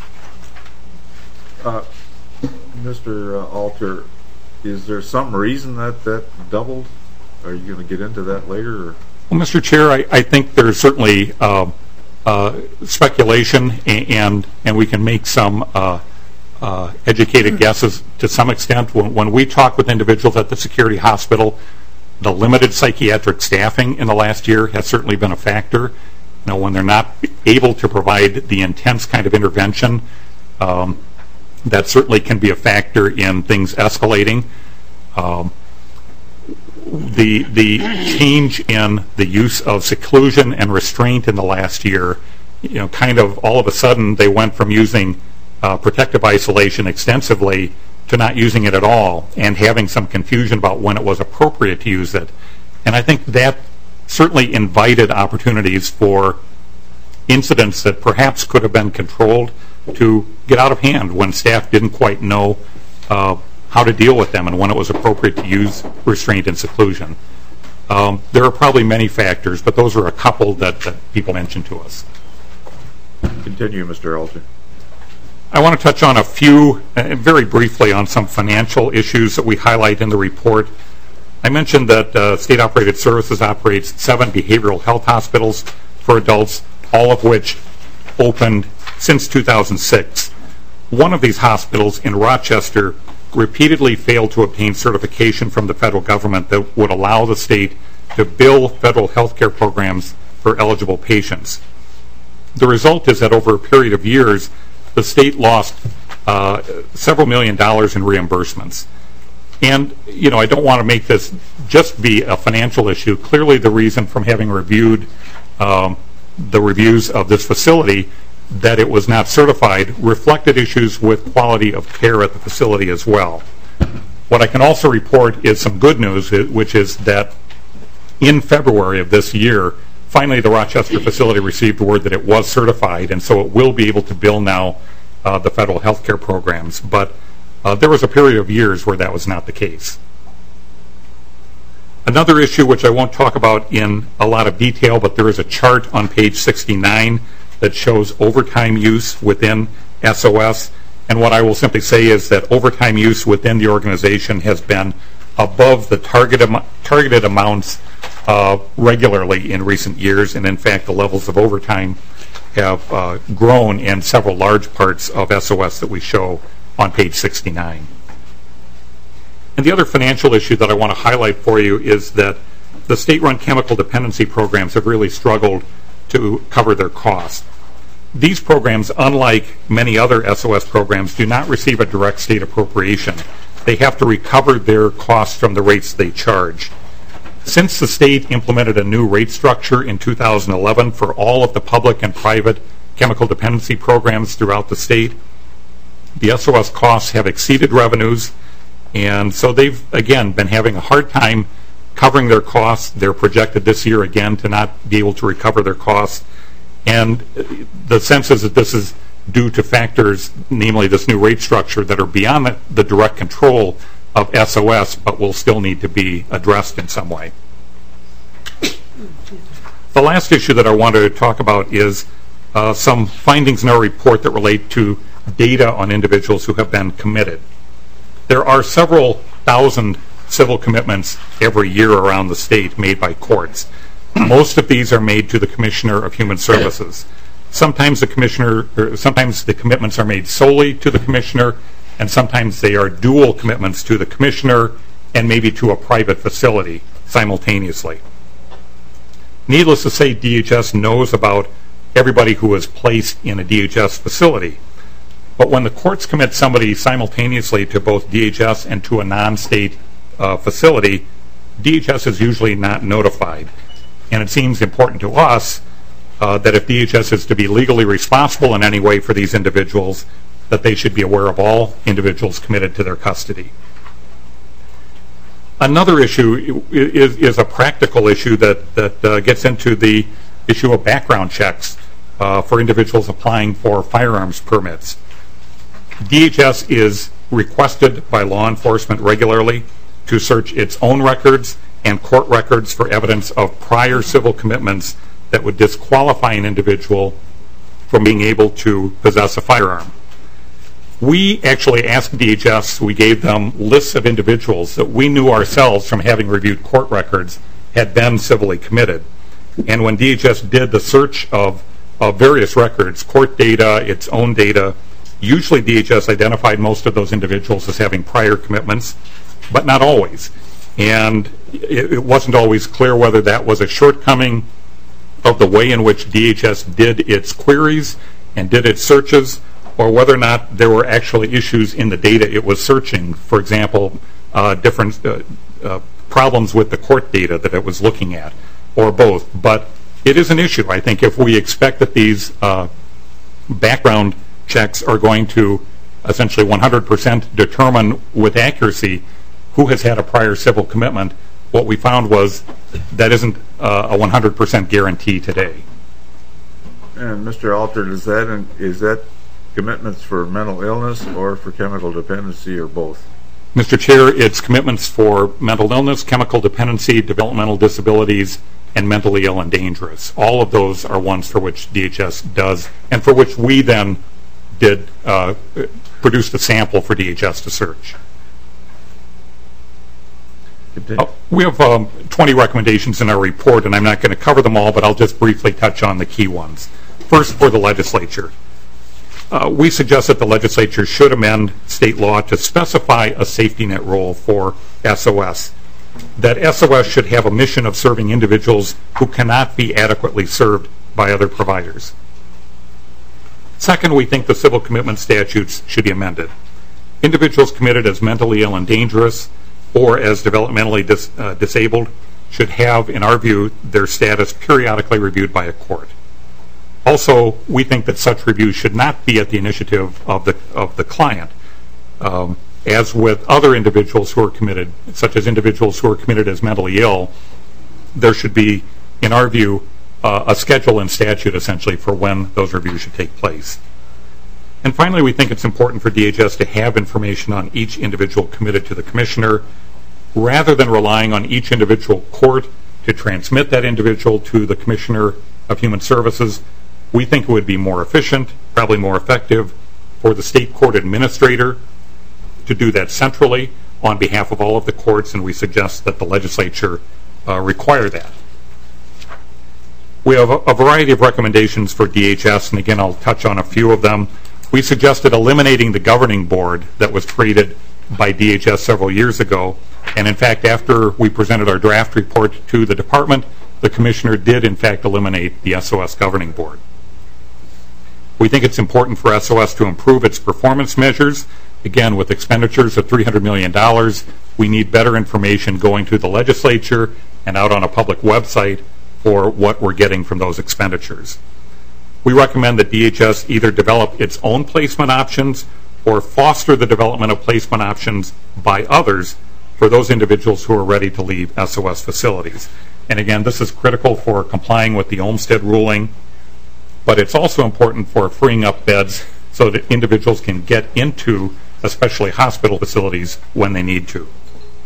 Mr. Alter, is there some reason that doubled? Are you going to get into that later? Or? Well, Mr. Chair, I think there's certainly speculation, and we can make some educated guesses to some extent. When we talk with individuals at the Security Hospital, the limited psychiatric staffing in the last year has certainly been a factor. When they're not able to provide the intense kind of intervention, that certainly can be a factor in things escalating. the change in the use of seclusion and restraint in the last year, kind of all of a sudden they went from using protective isolation extensively to not using it at all, and having some confusion about when it was appropriate to use it. And I think that certainly invited opportunities for incidents that perhaps could have been controlled to get out of hand when staff didn't quite know how to deal with them and when it was appropriate to use restraint and seclusion. There are probably many factors, but those are a couple that people mentioned to us. Continue, Mr. Alger. I want to touch on a few, very briefly, on some financial issues that we highlight in the report. I mentioned that State Operated Services operates 7 behavioral health hospitals for adults, all of which opened since 2006. One of these hospitals in Rochester repeatedly failed to obtain certification from the federal government that would allow the state to bill federal health care programs for eligible patients. The result is that over a period of years, the state lost several $1 million in reimbursements. And, I don't want to make this just be a financial issue. Clearly, the reason from having reviewed the reviews of this facility that it was not certified reflected issues with quality of care at the facility as well. What I can also report is some good news, which is that in February of this year, finally the Rochester facility received word that it was certified, and so it will be able to bill now the federal health care programs. But there was a period of years where that was not the case. Another issue which I won't talk about in a lot of detail, but there is a chart on page 69 that shows overtime use within SOS. And what I will simply say is that overtime use within the organization has been above the targeted amounts regularly in recent years. And in fact, the levels of overtime have grown in several large parts of SOS that we show on page 69. And the other financial issue that I want to highlight for you is that the state-run chemical dependency programs have really struggled to cover their costs. These programs, unlike many other SOS programs, do not receive a direct state appropriation. They have to recover their costs from the rates they charge. Since the state implemented a new rate structure in 2011 for all of the public and private chemical dependency programs throughout the state, the SOS costs have exceeded revenues, and so they've, again, been having a hard time covering their costs. They're projected this year, again, to not be able to recover their costs. And the sense is that this is due to factors, namely this new rate structure, that are beyond the direct control of SOS, but will still need to be addressed in some way. The last issue that I wanted to talk about is some findings in our report that relate to data on individuals who have been committed. There are several thousand civil commitments every year around the state made by courts. Most of these are made to the Commissioner of Human Services. Sometimes the commitments are made solely to the Commissioner, and sometimes they are dual commitments to the Commissioner and maybe to a private facility simultaneously. Needless to say, DHS knows about everybody who is placed in a DHS facility. But when the courts commit somebody simultaneously to both DHS and to a non-state facility, DHS is usually not notified. And it seems important to us that if DHS is to be legally responsible in any way for these individuals, that they should be aware of all individuals committed to their custody. Another issue is a practical issue that gets into the issue of background checks for individuals applying for firearms permits. DHS is requested by law enforcement regularly to search its own records and court records for evidence of prior civil commitments that would disqualify an individual from being able to possess a firearm. We actually asked DHS, we gave them lists of individuals that we knew ourselves from having reviewed court records had been civilly committed. And when DHS did the search of various records, court data, its own data, usually DHS identified most of those individuals as having prior commitments, but not always. And it wasn't always clear whether that was a shortcoming of the way in which DHS did its queries and did its searches, or whether or not there were actually issues in the data it was searching. For example, different problems with the court data that it was looking at, or both. But it is an issue, I think, if we expect that these background checks are going to essentially 100% determine with accuracy who has had a prior civil commitment. What we found was that isn't a 100% guarantee today. And Mr. Alter, is that commitments for mental illness or for chemical dependency or both? Mr. Chair, it's commitments for mental illness, chemical dependency, developmental disabilities, and mentally ill and dangerous. All of those are ones for which DHS does, and for which we then did produce the sample for DHS to search. We have 20 recommendations in our report, and I'm not going to cover them all, but I'll just briefly touch on the key ones. First, for the legislature. We suggest that the legislature should amend state law to specify a safety net role for SOS. That SOS should have a mission of serving individuals who cannot be adequately served by other providers. Second, we think the civil commitment statutes should be amended. Individuals committed as mentally ill and dangerous or as developmentally disabled should have, in our view, their status periodically reviewed by a court. Also, we think that such review should not be at the initiative of the client. As with other individuals who are committed, such as individuals who are committed as mentally ill, there should be, in our view, a schedule and statute essentially for when those reviews should take place. And finally, we think it's important for DHS to have information on each individual committed to the commissioner, rather than relying on each individual court to transmit that individual to the Commissioner of Human Services. We think it would be more efficient, probably more effective, for the state court administrator to do that centrally on behalf of all of the courts, and we suggest that the legislature require that. We have a variety of recommendations for DHS, and again, I'll touch on a few of them. We suggested eliminating the governing board that was created by DHS several years ago, and in fact, after we presented our draft report to the department, the commissioner did in fact eliminate the SOS governing board. We think it's important for SOS to improve its performance measures. Again, with expenditures of $300 million, we need better information going to the legislature and out on a public website for what we're getting from those expenditures. We recommend that DHS either develop its own placement options or foster the development of placement options by others for those individuals who are ready to leave SOS facilities. And again, this is critical for complying with the Olmstead ruling, but it's also important for freeing up beds so that individuals can get into especially hospital facilities when they need to.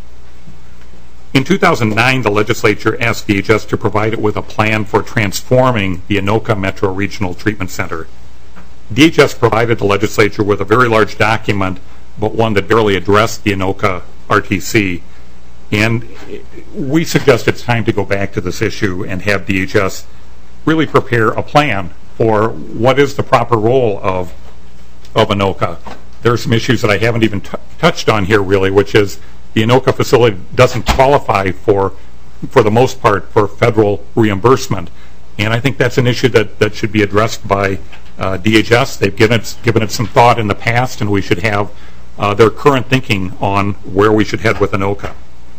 In 2009, the legislature asked DHS to provide it with a plan for transforming the Anoka Metro Regional Treatment Center. DHS provided the legislature with a very large document, but one that barely addressed the Anoka RTC. And we suggest it's time to go back to this issue and have DHS really prepare a plan for what is the proper role of Anoka. There are some issues that I haven't even touched on here really, which is the Anoka facility doesn't qualify for the most part for federal reimbursement. And I think that's an issue that should be addressed by DHS. They've given it some thought in the past, and we should have their current thinking on where we should head with Anoka.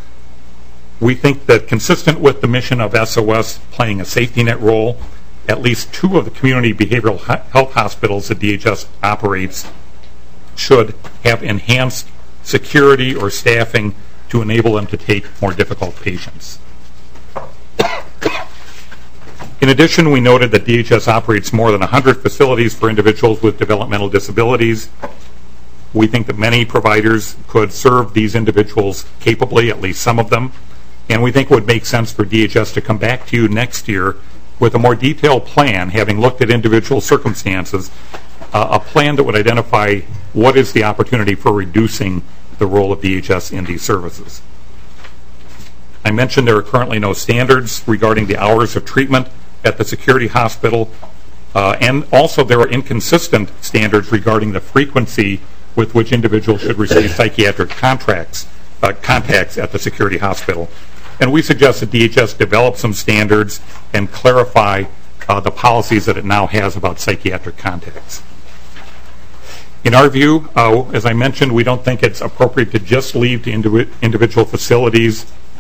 We think that consistent with the mission of SOS playing a safety net role, at least 2 of the community behavioral health hospitals that DHS operates should have enhanced security or staffing to enable them to take more difficult patients. In addition, we noted that DHS operates more than 100 facilities for individuals with developmental disabilities. We think that many providers could serve these individuals capably, at least some of them, and we think it would make sense for DHS to come back to you next year with a more detailed plan, having looked at individual circumstances, a plan that would identify what is the opportunity for reducing the role of DHS in these services. I mentioned there are currently no standards regarding the hours of treatment at the security hospital, and also there are inconsistent standards regarding the frequency with which individuals should receive psychiatric contacts at the security hospital. And we suggest that DHS develop some standards and clarify the policies that it now has about psychiatric contacts. In our view, as I mentioned, we don't think it's appropriate to just leave to individual facilities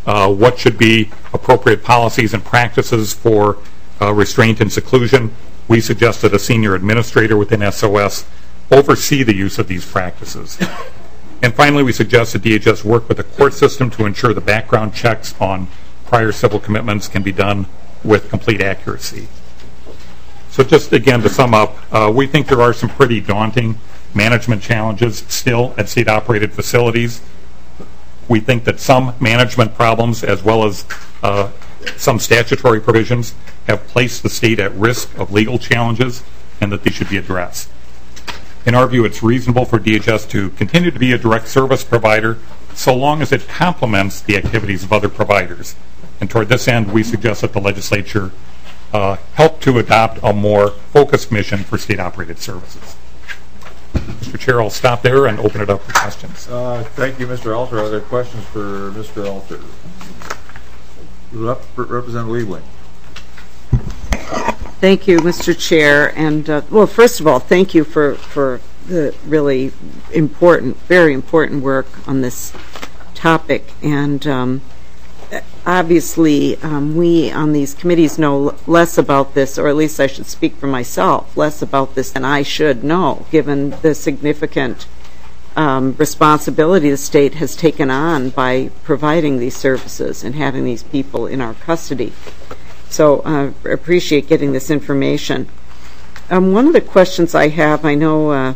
what should be appropriate policies and practices for restraint and seclusion. We suggested a senior administrator within SOS oversee the use of these practices. And finally, we suggest that DHS work with the court system to ensure the background checks on prior civil commitments can be done with complete accuracy. So just again to sum up, we think there are some pretty daunting management challenges still at state-operated facilities. We think that some management problems as well as some statutory provisions have placed the state at risk of legal challenges and that they should be addressed. In our view, it's reasonable for DHS to continue to be a direct service provider so long as it complements the activities of other providers. And toward this end, we suggest that the legislature help to adopt a more focused mission for state-operated services. Mr. Chair, I'll stop there and open it up for questions. Thank you, Mr. Alter. Are there questions for Mr. Alter? Representative Liebling. Thank you, Mr. Chair. And, well, first of all, thank you for the really important, very important work on this topic. And obviously, we on these committees know less about this, or at least I should speak for myself, less about this than I should know, given the significant responsibility the state has taken on by providing these services and having these people in our custody. So I appreciate getting this information. One of the questions I have, I know,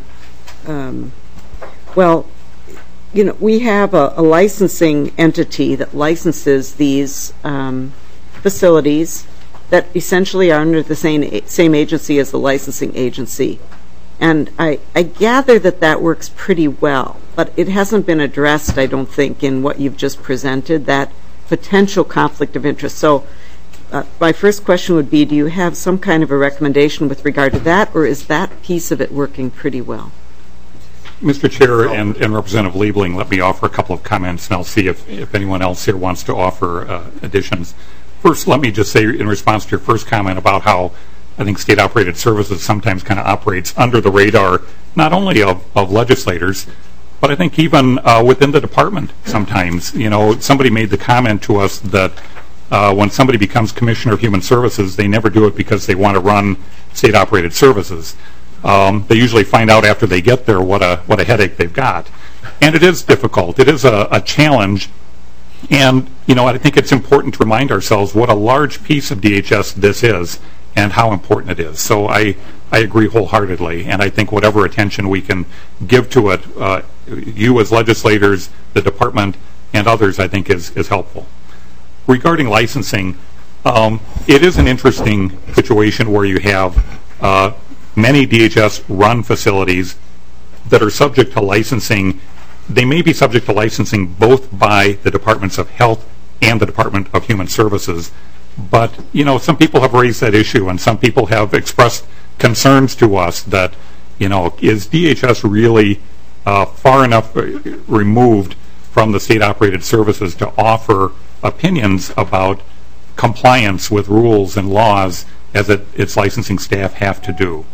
well, you know, we have a licensing entity that licenses these facilities that essentially are under the same agency as the licensing agency. And I gather that that works pretty well, but it hasn't been addressed, I don't think, in what you've just presented, that potential conflict of interest. So my first question would be, do you have some kind of a recommendation with regard to that, or is that piece of it working pretty well? Mr. Chair and Representative Liebling, let me offer a couple of comments, and I'll see if anyone else here wants to offer additions. First, let me just say in response to your first comment about how I think state-operated services sometimes kind of operates under the radar, not only of legislators, but I think even within the department sometimes. You know, somebody made the comment to us that when somebody becomes Commissioner of Human Services, they never do it because they want to run state-operated services. They usually find out after they get there what a headache they've got. And it is difficult. It is a challenge. And, you know, I think it's important to remind ourselves what a large piece of DHS this is and how important it is. So I agree wholeheartedly. And I think whatever attention we can give to it, you as legislators, the department, and others, I think is helpful. Regarding licensing, it is an interesting situation where you have many DHS-run facilities that are subject to licensing. They may be subject to licensing both by the Departments of Health and the Department of Human Services. But, you know, some people have raised that issue, and some people have expressed concerns to us that, you know, is DHS really far enough removed from the state-operated services to offer opinions about compliance with rules and laws as its licensing staff have to do?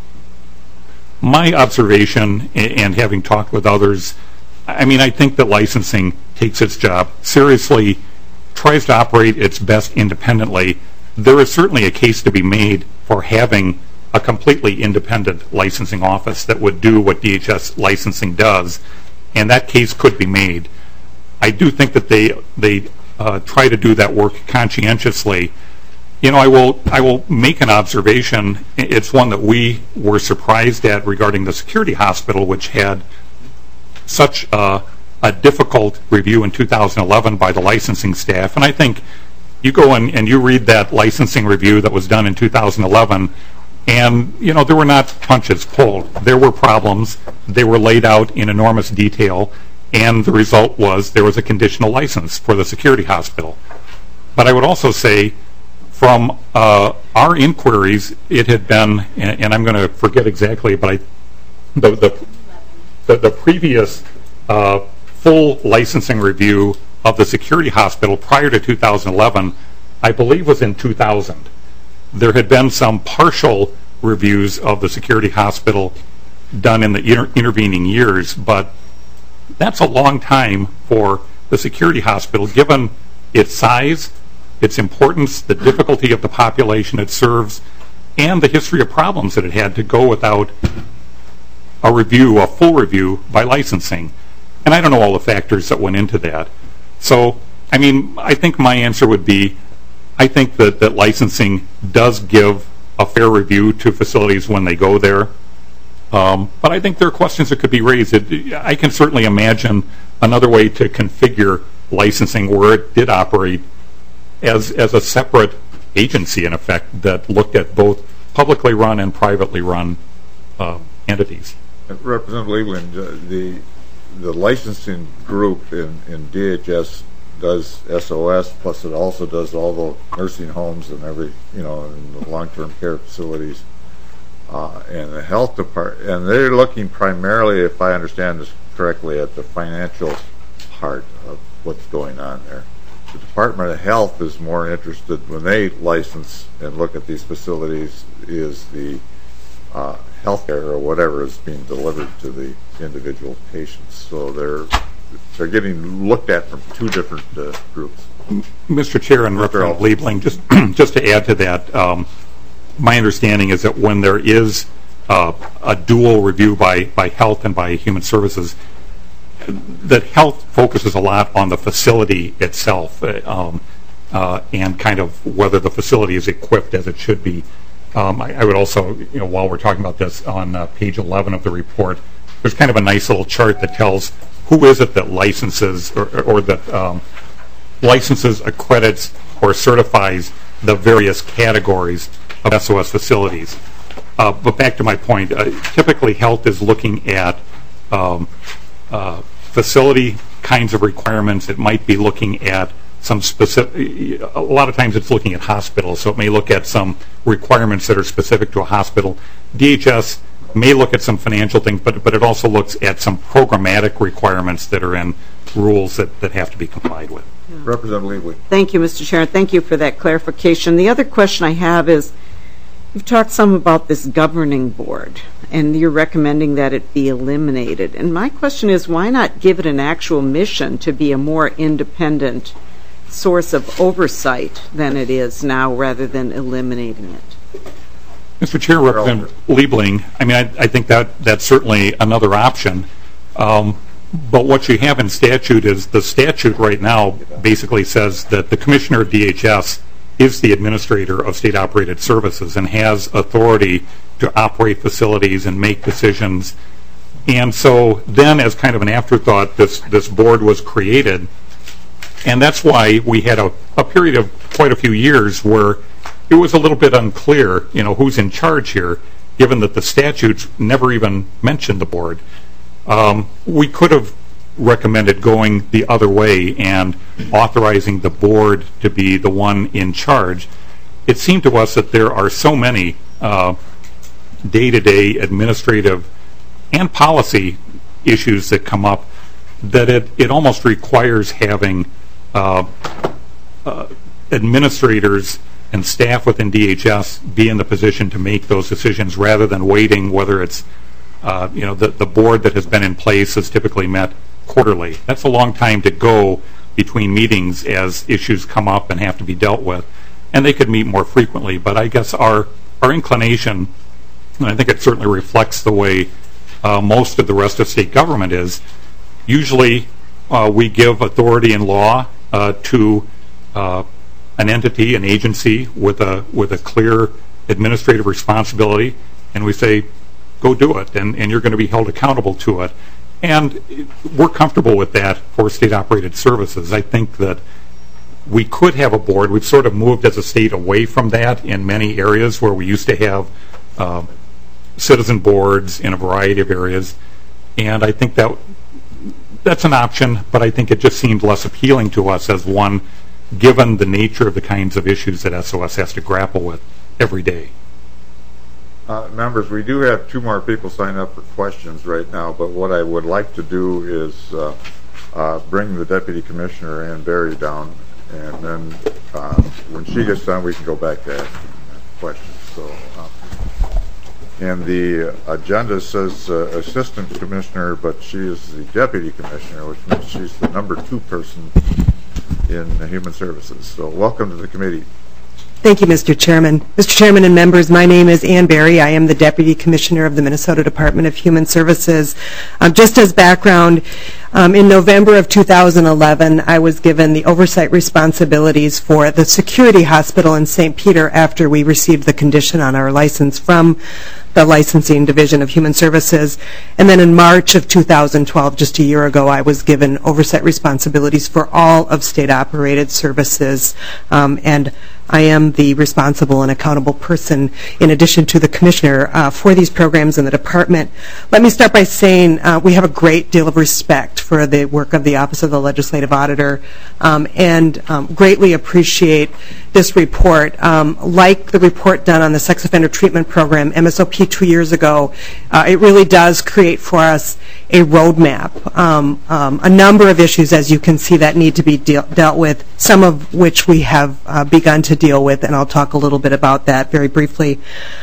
My observation, and having talked with others, I mean, I think that licensing takes its job seriously, tries to operate its best independently. There is certainly a case to be made for having a completely independent licensing office that would do what DHS licensing does, and that case could be made. I do think that they try to do that work conscientiously. You know, I will make an observation. It's one that we were surprised at regarding the security hospital, which had such a difficult review in 2011 by the licensing staff. And I think you go in and you read that licensing review that was done in 2011, and, you know, there were not punches pulled. There were problems. They were laid out in enormous detail, and the result was there was a conditional license for the security hospital. But I would also say, from our inquiries, it had been, and I'm going to forget exactly, but the previous full licensing review of the security hospital prior to 2011, I believe, was in 2000. There had been some partial reviews of the security hospital done in the intervening years, but that's a long time for the security hospital, given its size, its importance, the difficulty of the population it serves, and the history of problems that it had to go without a full review by licensing. And I don't know all the factors that went into that. So, I mean, I think my answer would be, I think that licensing does give a fair review to facilities when they go there. But I think there are questions that could be raised. I can certainly imagine another way to configure licensing where it did operate as a separate agency, in effect, that looked at both publicly run and privately run entities. Representative Liebling, the licensing group in DHS does SOS, plus it also does all the nursing homes and and the long-term care facilities, and the health department, and they're looking primarily, if I understand this correctly, at the financial part of what's going on there. The Department of Health is more interested, when they license and look at these facilities, is the health care or whatever is being delivered to the individual patients. So they're getting looked at from two different groups. Mr. Chair and Representative Liebling, just to add to that, my understanding is that when there is a dual review by health and by human services, that health focuses a lot on the facility itself and kind of whether the facility is equipped as it should be. I would also, while we're talking about this, on page 11 of the report, there's kind of a nice little chart that tells who is it that licenses or that licenses, accredits, or certifies the various categories of SOS facilities. But back to my point, typically health is looking at facility kinds of requirements. It might be looking at some specific, a lot of times it's looking at hospitals, so it may look at some requirements that are specific to a hospital. DHS may look at some financial things, but it also looks at some programmatic requirements that are in rules that have to be complied with. Yeah. Representative Liebling. Thank you, Mr. Chair. Thank you for that clarification. The other question I have is, you've talked some about this governing board, and you're recommending that it be eliminated. And my question is, why not give it an actual mission to be a more independent source of oversight than it is now, rather than eliminating it? Mr. Chair, Representative Liebling, I mean, I think that's certainly another option. But what you have in statute is the statute right now basically says that the Commissioner of DHS is the administrator of state-operated services and has authority to operate facilities and make decisions. And so then, as kind of an afterthought, this board was created. And that's why we had a period of quite a few years where it was a little bit unclear, who's in charge here, given that the statutes never even mentioned the board. We could have recommended going the other way and authorizing the board to be the one in charge. It seemed to us that there are so many day-to-day administrative and policy issues that come up that it almost requires having administrators and staff within DHS be in the position to make those decisions rather than waiting, whether it's the board that has been in place has typically met quarterly. That's a long time to go between meetings as issues come up and have to be dealt with. And they could meet more frequently. But I guess our inclination, and I think it certainly reflects the way most of the rest of state government is, usually we give authority in law to an entity, an agency with a clear administrative responsibility, and we say, go do it, and you're going to be held accountable to it. And we're comfortable with that for state-operated services. I think that we could have a board. We've sort of moved as a state away from that in many areas where we used to have citizen boards in a variety of areas. And I think that's an option, but I think it just seemed less appealing to us as one, given the nature of the kinds of issues that SOS has to grapple with every day. Members, we do have two more people signed up for questions right now, but what I would like to do is bring the Deputy Commissioner, Ann Berry, down, and then when she gets done, we can go back to asking questions. So, and the agenda says Assistant Commissioner, but she is the Deputy Commissioner, which means she's the number 2 person in Human Services. So welcome to the committee. Thank you, Mr. Chairman. Mr. Chairman and members, my name is Ann Berry. I am the Deputy Commissioner of the Minnesota Department of Human Services. Just as background, in November of 2011, I was given the oversight responsibilities for the Security Hospital in St. Peter after we received the condition on our license from the Licensing Division of Human Services. And then in March of 2012, just a year ago, I was given oversight responsibilities for all of state-operated services, and I am the responsible and accountable person, in addition to the commissioner, for these programs in the department. Let me start by saying we have a great deal of respect for the work of the Office of the Legislative Auditor, and greatly appreciate this report. Like the report done on the Sex Offender Treatment Program, MSOP 2 years ago, it really does create for us a roadmap, a number of issues, as you can see, that need to be dealt with, some of which we have begun to deal with, and I'll talk a little bit about that very briefly.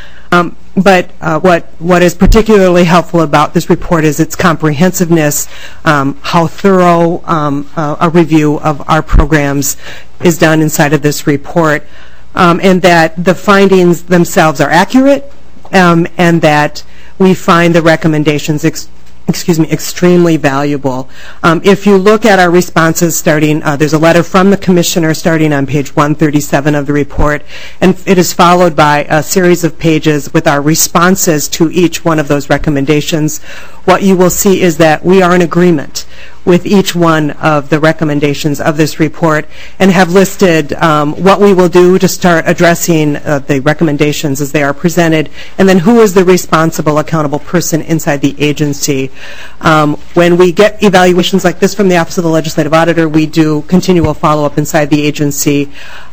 But what is particularly helpful about this report is its comprehensiveness, how thorough a review of our programs is done inside of this report, and that the findings themselves are accurate, and that we find the recommendations extremely valuable. If you look at our responses starting, there's a letter from the Commissioner starting on page 137 of the report, and it is followed by a series of pages with our responses to each one of those recommendations. What you will see is that we are in agreement with each one of the recommendations of this report and have listed what we will do to start addressing the recommendations as they are presented, and then who is the responsible, accountable person inside the agency. When we get evaluations like this from the Office of the Legislative Auditor, we do continual follow-up inside the agency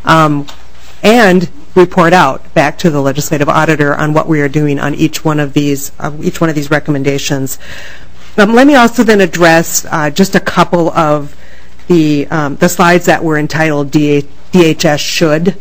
and report out back to the Legislative Auditor on what we are doing on each one of these recommendations. Let me also then address just a couple of the slides that were entitled DHS should.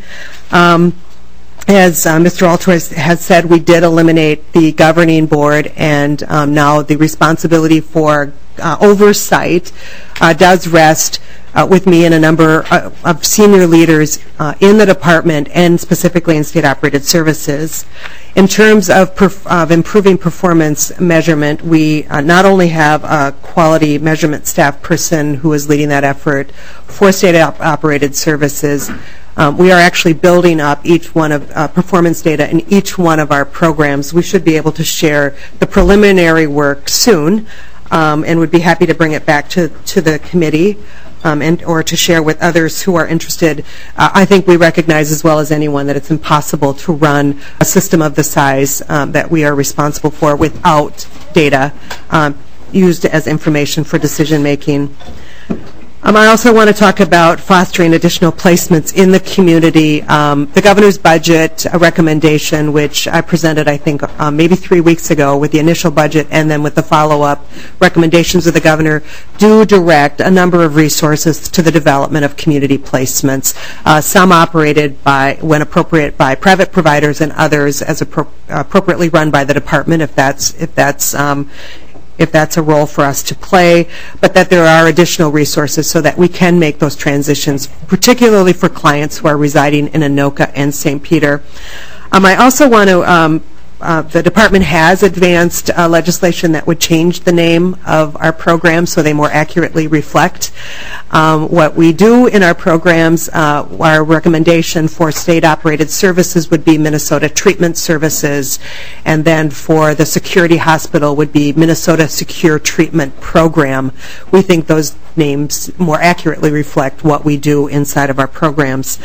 As Mr. Altrois has said, we did eliminate the governing board, and now the responsibility for oversight does rest with me and a number of senior leaders in the department and specifically in state-operated services. In terms of improving performance measurement, we not only have a quality measurement staff person who is leading that effort for state-operated services, we are actually building up each one of performance data in each one of our programs. We should be able to share the preliminary work soon, and would be happy to bring it back to the committee or to share with others who are interested. I think we recognize as well as anyone that it's impossible to run a system of the size that we are responsible for without data used as information for decision making. I also want to talk about fostering additional placements in the community. The governor's budget recommendation, which I presented, I think, maybe 3 weeks ago with the initial budget and then with the follow-up recommendations of the governor, do direct a number of resources to the development of community placements, some operated by, when appropriate, by private providers and others as appropriately run by the department if that's a role for us to play, but that there are additional resources so that we can make those transitions, particularly for clients who are residing in Anoka and St. Peter. I also want to, the department has advanced legislation that would change the name of our programs so they more accurately reflect what we do in our programs. Our recommendation for state-operated services would be Minnesota Treatment Services, and then for the Security Hospital would be Minnesota Secure Treatment Program. We think those names more accurately reflect what we do inside of our programs.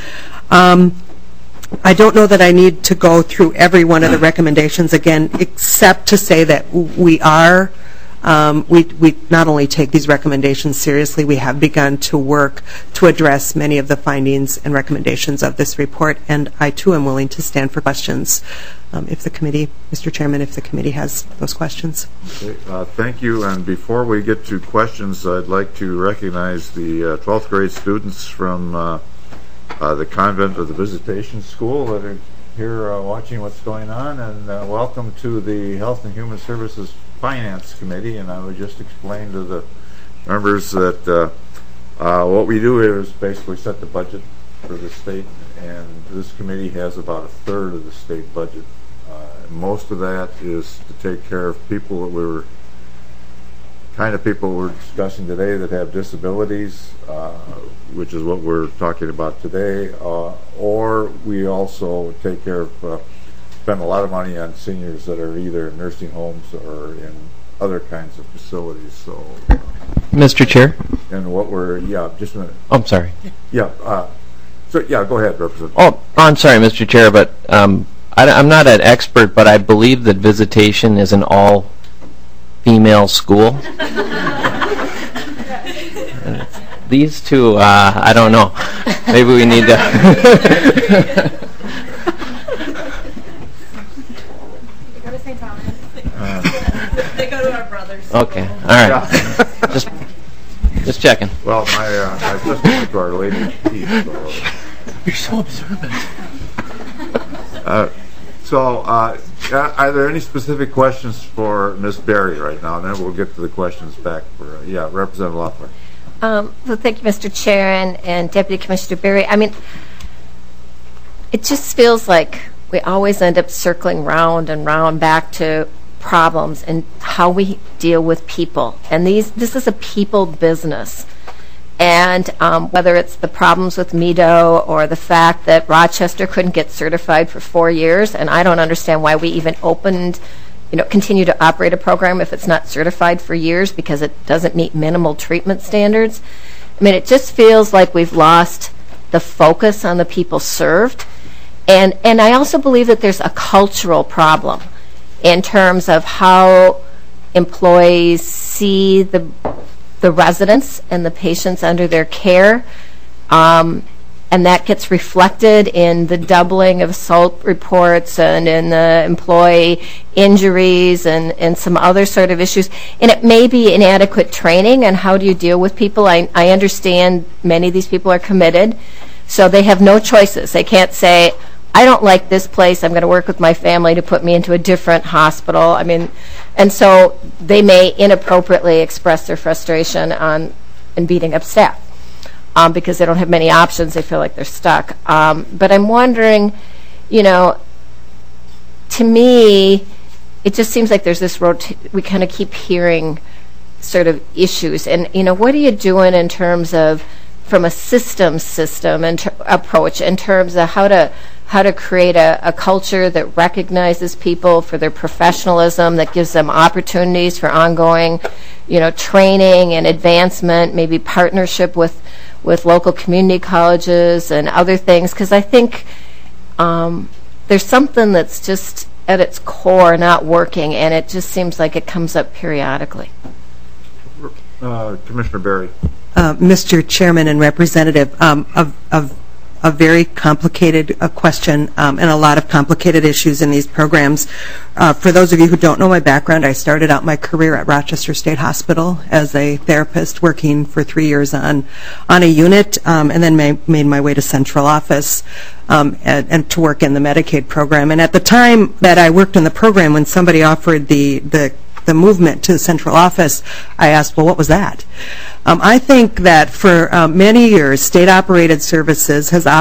I don't know that I need to go through every one of the recommendations again, except to say that we are, we not only take these recommendations seriously, we have begun to work to address many of the findings and recommendations of this report, and I too am willing to stand for questions if the committee, Mr. Chairman, if the committee has those questions. Okay, thank you, and before we get to questions, I'd like to recognize the 12th grade students from the Convent of the Visitation School that are here watching what's going on, and welcome to the Health and Human Services Finance Committee. And I would just explain to the members that What we do here is basically set the budget for the state, and this committee has about a third of the state budget. Most of that is to take care of people that we're discussing today that have disabilities, which is what we're talking about today, or we also take care of, spend a lot of money on seniors that are either in nursing homes or in other kinds of facilities. So, Mr. Chair? And what we're, just a minute. Oh, I'm sorry. Go ahead, Representative. Oh, I'm sorry, Mr. Chair, but I'm not an expert, but I believe that Visitation is an all-female school. These two, I don't know. Maybe we need to... They go to St. Thomas. They go to our brothers. Okay, all right. Just checking. Well, my sister went to Our Lady of Peace. So. You're so observant. Are there any specific questions for Ms. Berry right now? And then we'll get to the questions back for, Representative Loeffler. Well, thank you, Mr. Chair and Deputy Commissioner Berry. I mean, it just feels like we always end up circling round and round back to problems and how we deal with people. And this is a people business. And whether it's the problems with MEDO or the fact that Rochester couldn't get certified for 4 years, and I don't understand why we even continue to operate a program if it's not certified for years because it doesn't meet minimal treatment standards. I mean, it just feels like we've lost the focus on the people served. And I also believe that there's a cultural problem in terms of how employees see the residents and the patients under their care, and that gets reflected in the doubling of assault reports and in the employee injuries and some other sort of issues. And it may be inadequate training on how do you deal with people. I understand many of these people are committed, so they have no choices. They can't say, I don't like this place, I'm going to work with my family to put me into a different hospital. I mean, and so they may inappropriately express their frustration in beating up staff because they don't have many options. They feel like they're stuck. But I'm wondering, to me, it just seems like there's this we kind of keep hearing sort of issues. And, what are you doing in terms of, from a system approach, in terms of how to create a culture that recognizes people for their professionalism, that gives them opportunities for ongoing, training and advancement, maybe partnership with local community colleges and other things, because I think there's something that's just at its core not working, and it just seems like it comes up periodically. Commissioner Berry. Mr. Chairman and Representative, a very complicated question and a lot of complicated issues in these programs. For those of you who don't know my background, I started out my career at Rochester State Hospital as a therapist working for 3 years on a unit, and then made my way to central office and to work in the Medicaid program. And at the time that I worked in the program, when somebody offered the movement to the central office, I asked, well, what was that? I think that for many years, state-operated services has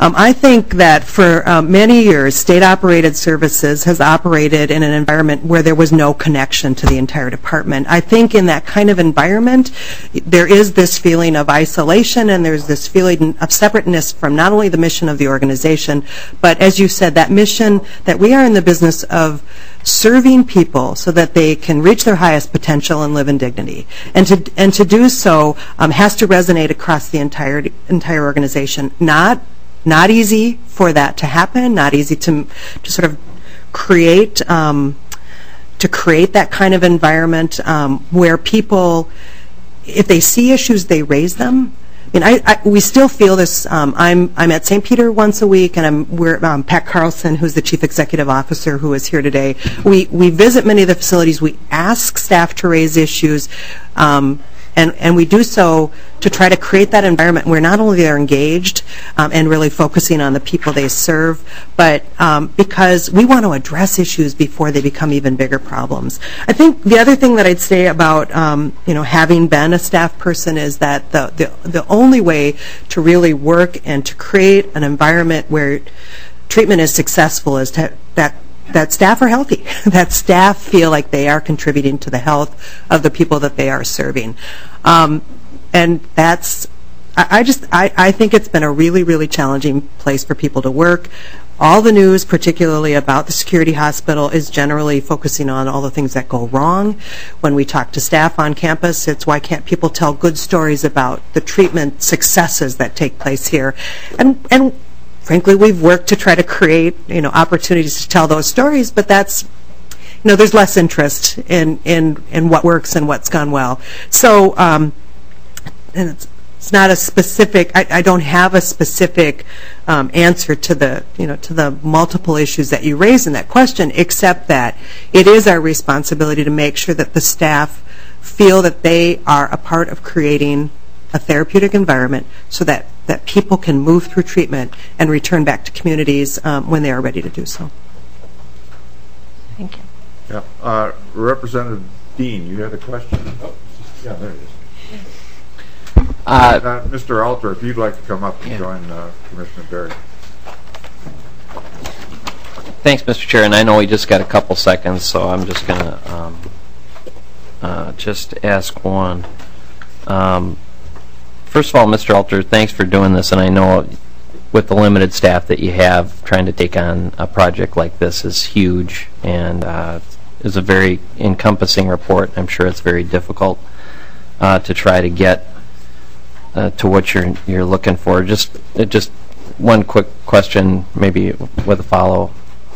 operated in an environment where there was no connection to the entire department. I think in that kind of environment, there is this feeling of isolation, and there's this feeling of separateness from not only the mission of the organization, but as you said, that mission that we are in the business of serving people so that they can reach their highest potential and live in dignity. And to do so has to resonate across the entire organization. Not easy for that to happen, not easy to sort of create that kind of environment where people, if they see issues, they raise them. I mean, we still feel this. I'm at St. Peter once a week, and we're Pat Carlson, who's the Chief Executive Officer, who is here today. We visit many of the facilities. We ask staff to raise issues, and And we do so to try to create that environment where not only they're engaged and really focusing on the people they serve, but because we want to address issues before they become even bigger problems. I think the other thing that I'd say about having been a staff person is that the only way to really work and to create an environment where treatment is successful is that staff are healthy, that staff feel like they are contributing to the health of the people that they are serving. And that's, I think it's been a really, really challenging place for people to work. All the news, particularly about the security hospital, is generally focusing on all the things that go wrong. When we talk to staff on campus, it's why can't people tell good stories about the treatment successes that take place here. And frankly, we've worked to try to create, opportunities to tell those stories, but that's, there's less interest in what works and what's gone well. So, and it's not a specific, I don't have a specific answer to the multiple issues that you raise in that question, except that it is our responsibility to make sure that the staff feel that they are a part of creating a therapeutic environment so that people can move through treatment and return back to communities when they are ready to do so. Thank you. Yeah. Representative Dean, you had a question? Oh, yeah, there it is. Mr. Alter, if you'd like to come up and join Commissioner Berry. Thanks, Mr. Chair, and I know we just got a couple seconds, so I'm just going to just ask one. First of all, Mr. Alter, thanks for doing this, and I know with the limited staff that you have, trying to take on a project like this is huge, and is a very encompassing report. I'm sure it's very difficult to try to get to what you're looking for. Just one quick question, maybe with a follow.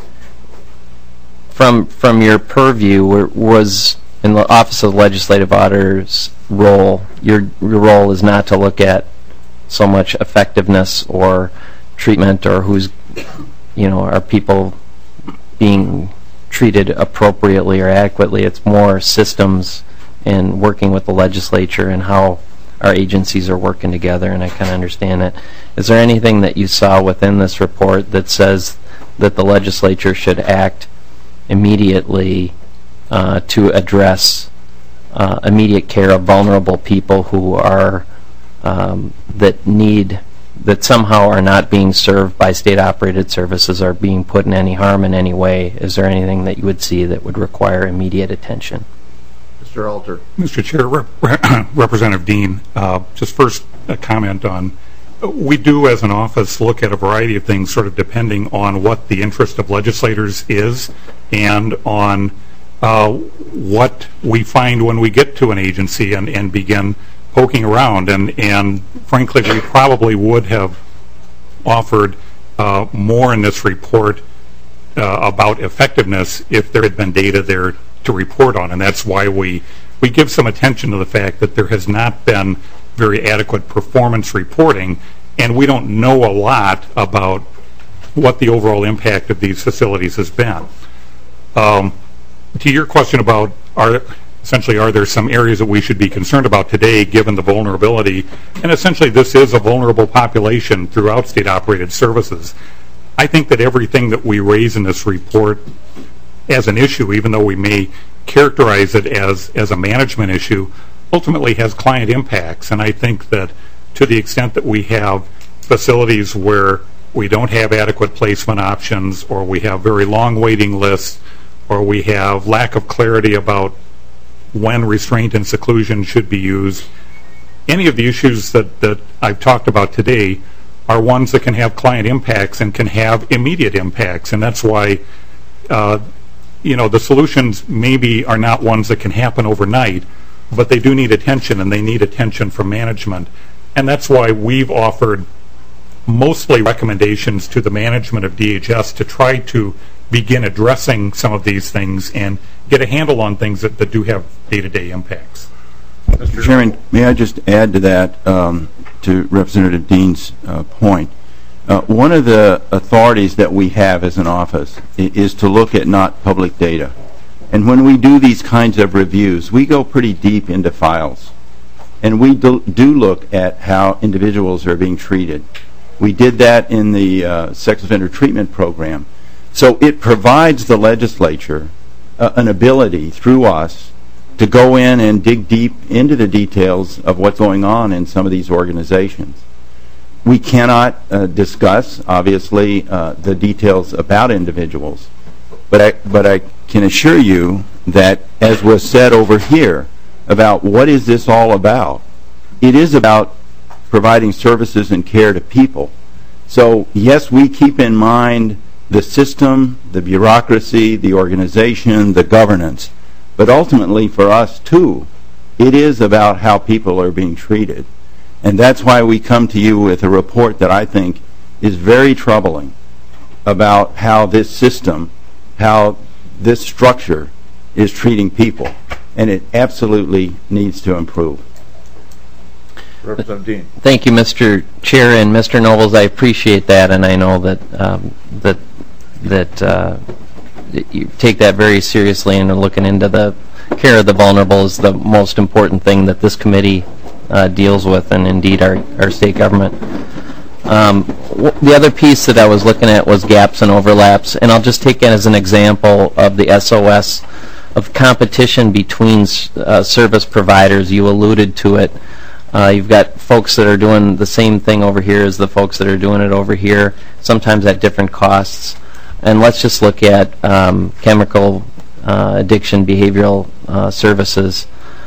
From your purview, was in the Office of Legislative Auditor's role, your role is not to look at so much effectiveness or treatment or are people being treated appropriately or adequately. It's more systems and working with the legislature and how our agencies are working together, and I kind of understand that. Is there anything that you saw within this report that says that the legislature should act immediately to address immediate care of vulnerable people who are that somehow are not being served by state-operated services or being put in any harm in any way? Is there anything that you would see that would require immediate attention? Mr. Alter. Mr. Chair, Representative Dean, just first a comment on, we do as an office look at a variety of things sort of depending on what the interest of legislators is and on what we find when we get to an agency and begin poking around. And frankly, we probably would have offered more in this report about effectiveness if there had been data there to report on, and that's why we give some attention to the fact that there has not been very adequate performance reporting, and we don't know a lot about what the overall impact of these facilities has been. To your question about are there some areas that we should be concerned about today given the vulnerability, and essentially this is a vulnerable population throughout state-operated services. I think that everything that we raise in this report as an issue, even though we may characterize it as a management issue, ultimately has client impacts. And I think that to the extent that we have facilities where we don't have adequate placement options, or we have very long waiting lists, or we have lack of clarity about when restraint and seclusion should be used, any of the issues that I've talked about today are ones that can have client impacts and can have immediate impacts. And that's why the solutions maybe are not ones that can happen overnight, but they do need attention, and they need attention from management. And that's why we've offered mostly recommendations to the management of DHS to try to begin addressing some of these things and get a handle on things that do have day-to-day impacts. Mr. Chairman, may I just add to that, to Representative Dean's point? One of the authorities that we have as an office is to look at not public data. And when we do these kinds of reviews, we go pretty deep into files. and we do look at how individuals are being treated. We did that in the sex offender treatment program. So it provides the legislature an ability through us to go in and dig deep into the details of what's going on in some of these organizations. We cannot discuss, obviously, the details about individuals, but I can assure you that, as was said over here, about what is this all about, it is about providing services and care to people. So, yes, we keep in mind the system, the bureaucracy, the organization, the governance, but ultimately for us, too, it is about how people are being treated. And that's why we come to you with a report that I think is very troubling about how this system, how this structure is treating people. And it absolutely needs to improve. Representative Dean. Thank you, Mr. Chair, and Mr. Nobles. I appreciate that, and I know that you take that very seriously, and are looking into the care of the vulnerable is the most important thing that this committee deals with, and indeed our state government. The other piece that I was looking at was gaps and overlaps, and I'll just take it as an example of the SOS of competition between service providers. You alluded to it. You've got folks that are doing the same thing over here as the folks that are doing it over here, sometimes at different costs. And let's just look at chemical addiction behavioral services.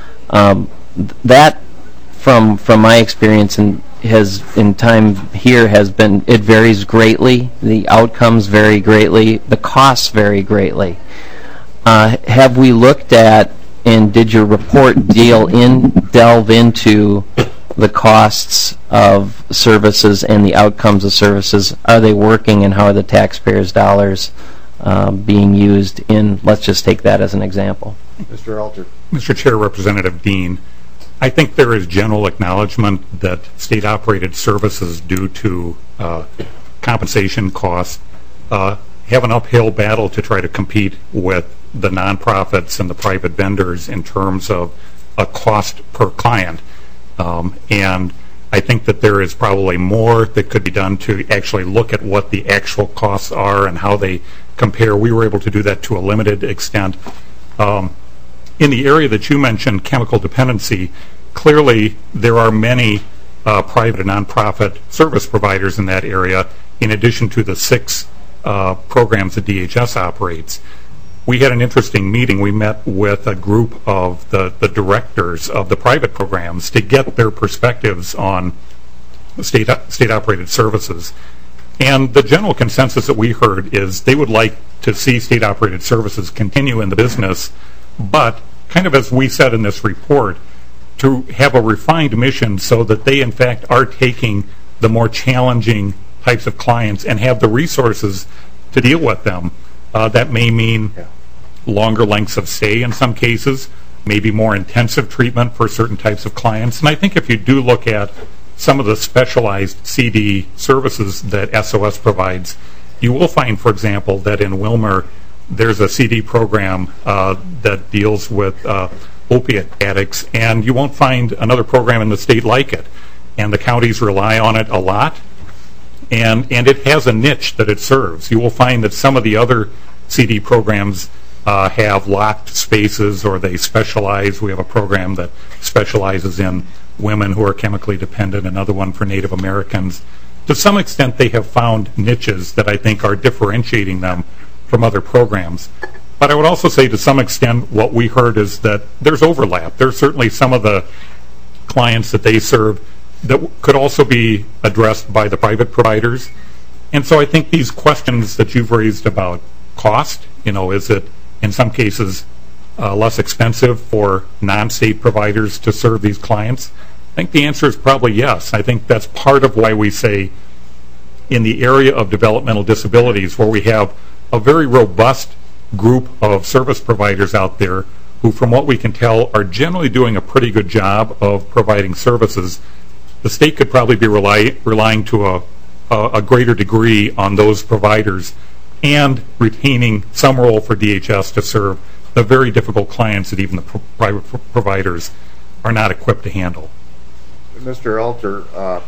That, from my experience in time here, has been, it varies greatly. The outcomes vary greatly. The costs vary greatly. Have we looked at, and did your report delve into the costs of services and the outcomes of services? Are they working, and how are the taxpayers' dollars being used in, let's just take that as an example. Mr. Alter. Mr. Chair, Representative Dean, I think there is general acknowledgement that state-operated services, due to compensation costs, have an uphill battle to try to compete with the nonprofits and the private vendors in terms of a cost per client. And I think that there is probably more that could be done to actually look at what the actual costs are and how they compare. We were able to do that to a limited extent. In the area that you mentioned, chemical dependency, clearly there are many private and nonprofit service providers in that area, in addition to the 6 programs that DHS operates. We had an interesting meeting. We met with a group of the directors of the private programs to get their perspectives on state-operated services. And the general consensus that we heard is they would like to see state-operated services continue in the business, but kind of as we said in this report, to have a refined mission so that they in fact are taking the more challenging types of clients and have the resources to deal with them. That may mean longer lengths of stay in some cases, maybe more intensive treatment for certain types of clients. And I think if you do look at some of the specialized CD services that SOS provides, you will find, for example, that in Wilmer there's a CD program that deals with opiate addicts, and you won't find another program in the state like it. And the counties rely on it a lot, and it has a niche that it serves. You will find that some of the other CD programs have locked spaces, or they specialize. We have a program that specializes in women who are chemically dependent, another one for Native Americans. To some extent, they have found niches that I think are differentiating them from other programs. But I would also say, to some extent, what we heard is that there's overlap. There's certainly some of the clients that they serve that could also be addressed by the private providers. And so I think these questions that you've raised about cost, is it in some cases less expensive for non-state providers to serve these clients? I think the answer is probably yes. I think that's part of why we say in the area of developmental disabilities, where we have a very robust group of service providers out there who, from what we can tell, are generally doing a pretty good job of providing services, the state could probably be relying to a greater degree on those providers and retaining some role for DHS to serve the very difficult clients that even the private providers are not equipped to handle. Mr. Alter,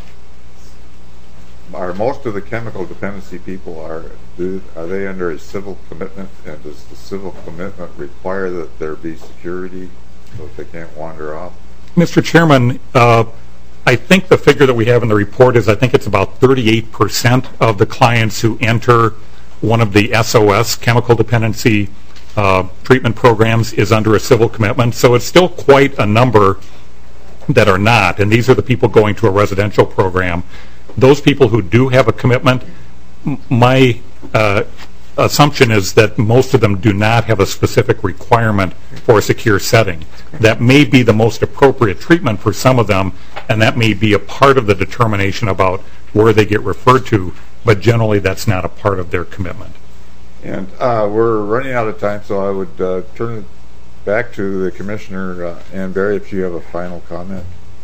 are most of the chemical dependency people, are they under a civil commitment, and does the civil commitment require that there be security so that they can't wander off? Mr. Chairman, I think the figure that we have in the report is I think it's about 38% of the clients who enter one of the SOS, chemical dependency treatment programs, is under a civil commitment. So it's still quite a number that are not, and these are the people going to a residential program. Those people who do have a commitment, my assumption is that most of them do not have a specific requirement for a secure setting. That may be the most appropriate treatment for some of them, and that may be a part of the determination about where they get referred to, but generally that's not a part of their commitment. And we're running out of time, so I would turn it back to the Commissioner Ann Berry if you have a final comment.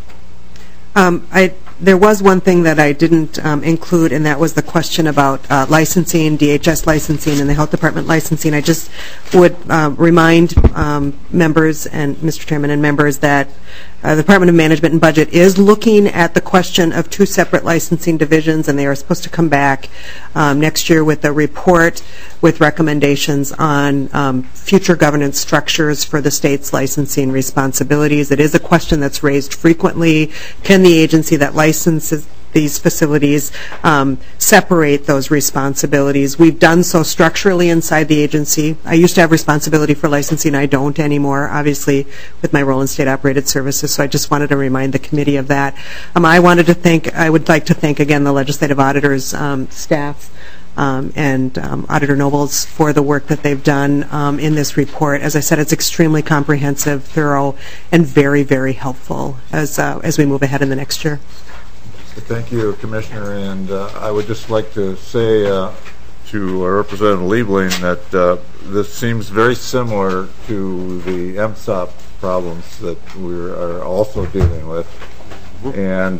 There was one thing that I didn't include, and that was the question about licensing, DHS licensing, and the Health Department licensing. I just would remind members and Mr. Chairman and members that the Department of Management and Budget is looking at the question of two separate licensing divisions, and they are supposed to come back next year with a report with recommendations on future governance structures for the state's licensing responsibilities. It is a question that's raised frequently. Can the agency that licenses these facilities separate those responsibilities? We've done so structurally inside the agency. I used to have responsibility for licensing. I don't anymore, obviously, with my role in state-operated services, so I just wanted to remind the committee of that. I would like to thank, again, the legislative auditor's staff and Auditor Nobles for the work that they've done in this report. As I said, it's extremely comprehensive, thorough, and very, very helpful as we move ahead in the next year. Thank you, Commissioner, and I would just like to say to Representative Liebling that this seems very similar to the MSOP problems that we are also dealing with, and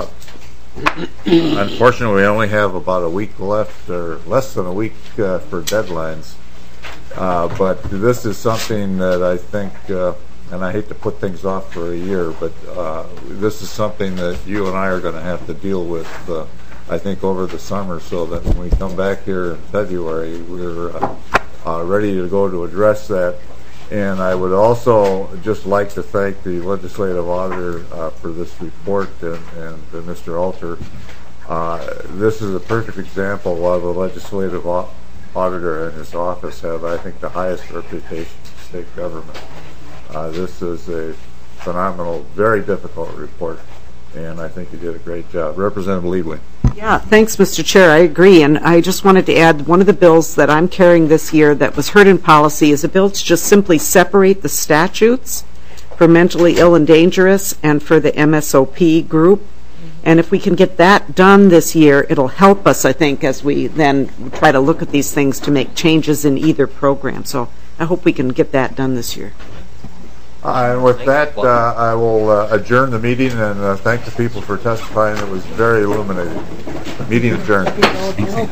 unfortunately we only have about a week left, or less than a week for deadlines, but this is something that I think and I hate to put things off for a year, but this is something that you and I are going to have to deal with, I think, over the summer, so that when we come back here in February, we're ready to go to address that. And I would also just like to thank the legislative auditor for this report, and Mr. Alter. This is a perfect example of a legislative auditor and his office have, I think, the highest reputation in state government. This is a phenomenal, very difficult report, and I think you did a great job. Representative Liebling. Yeah, thanks, Mr. Chair. I agree, and I just wanted to add one of the bills that I'm carrying this year that was heard in policy is a bill to just simply separate the statutes for mentally ill and dangerous and for the MSOP group. And if we can get that done this year, it'll help us, I think, as we then try to look at these things to make changes in either program. So I hope we can get that done this year. And with that, I will adjourn the meeting and thank the people for testifying. It was very illuminating. Meeting adjourned.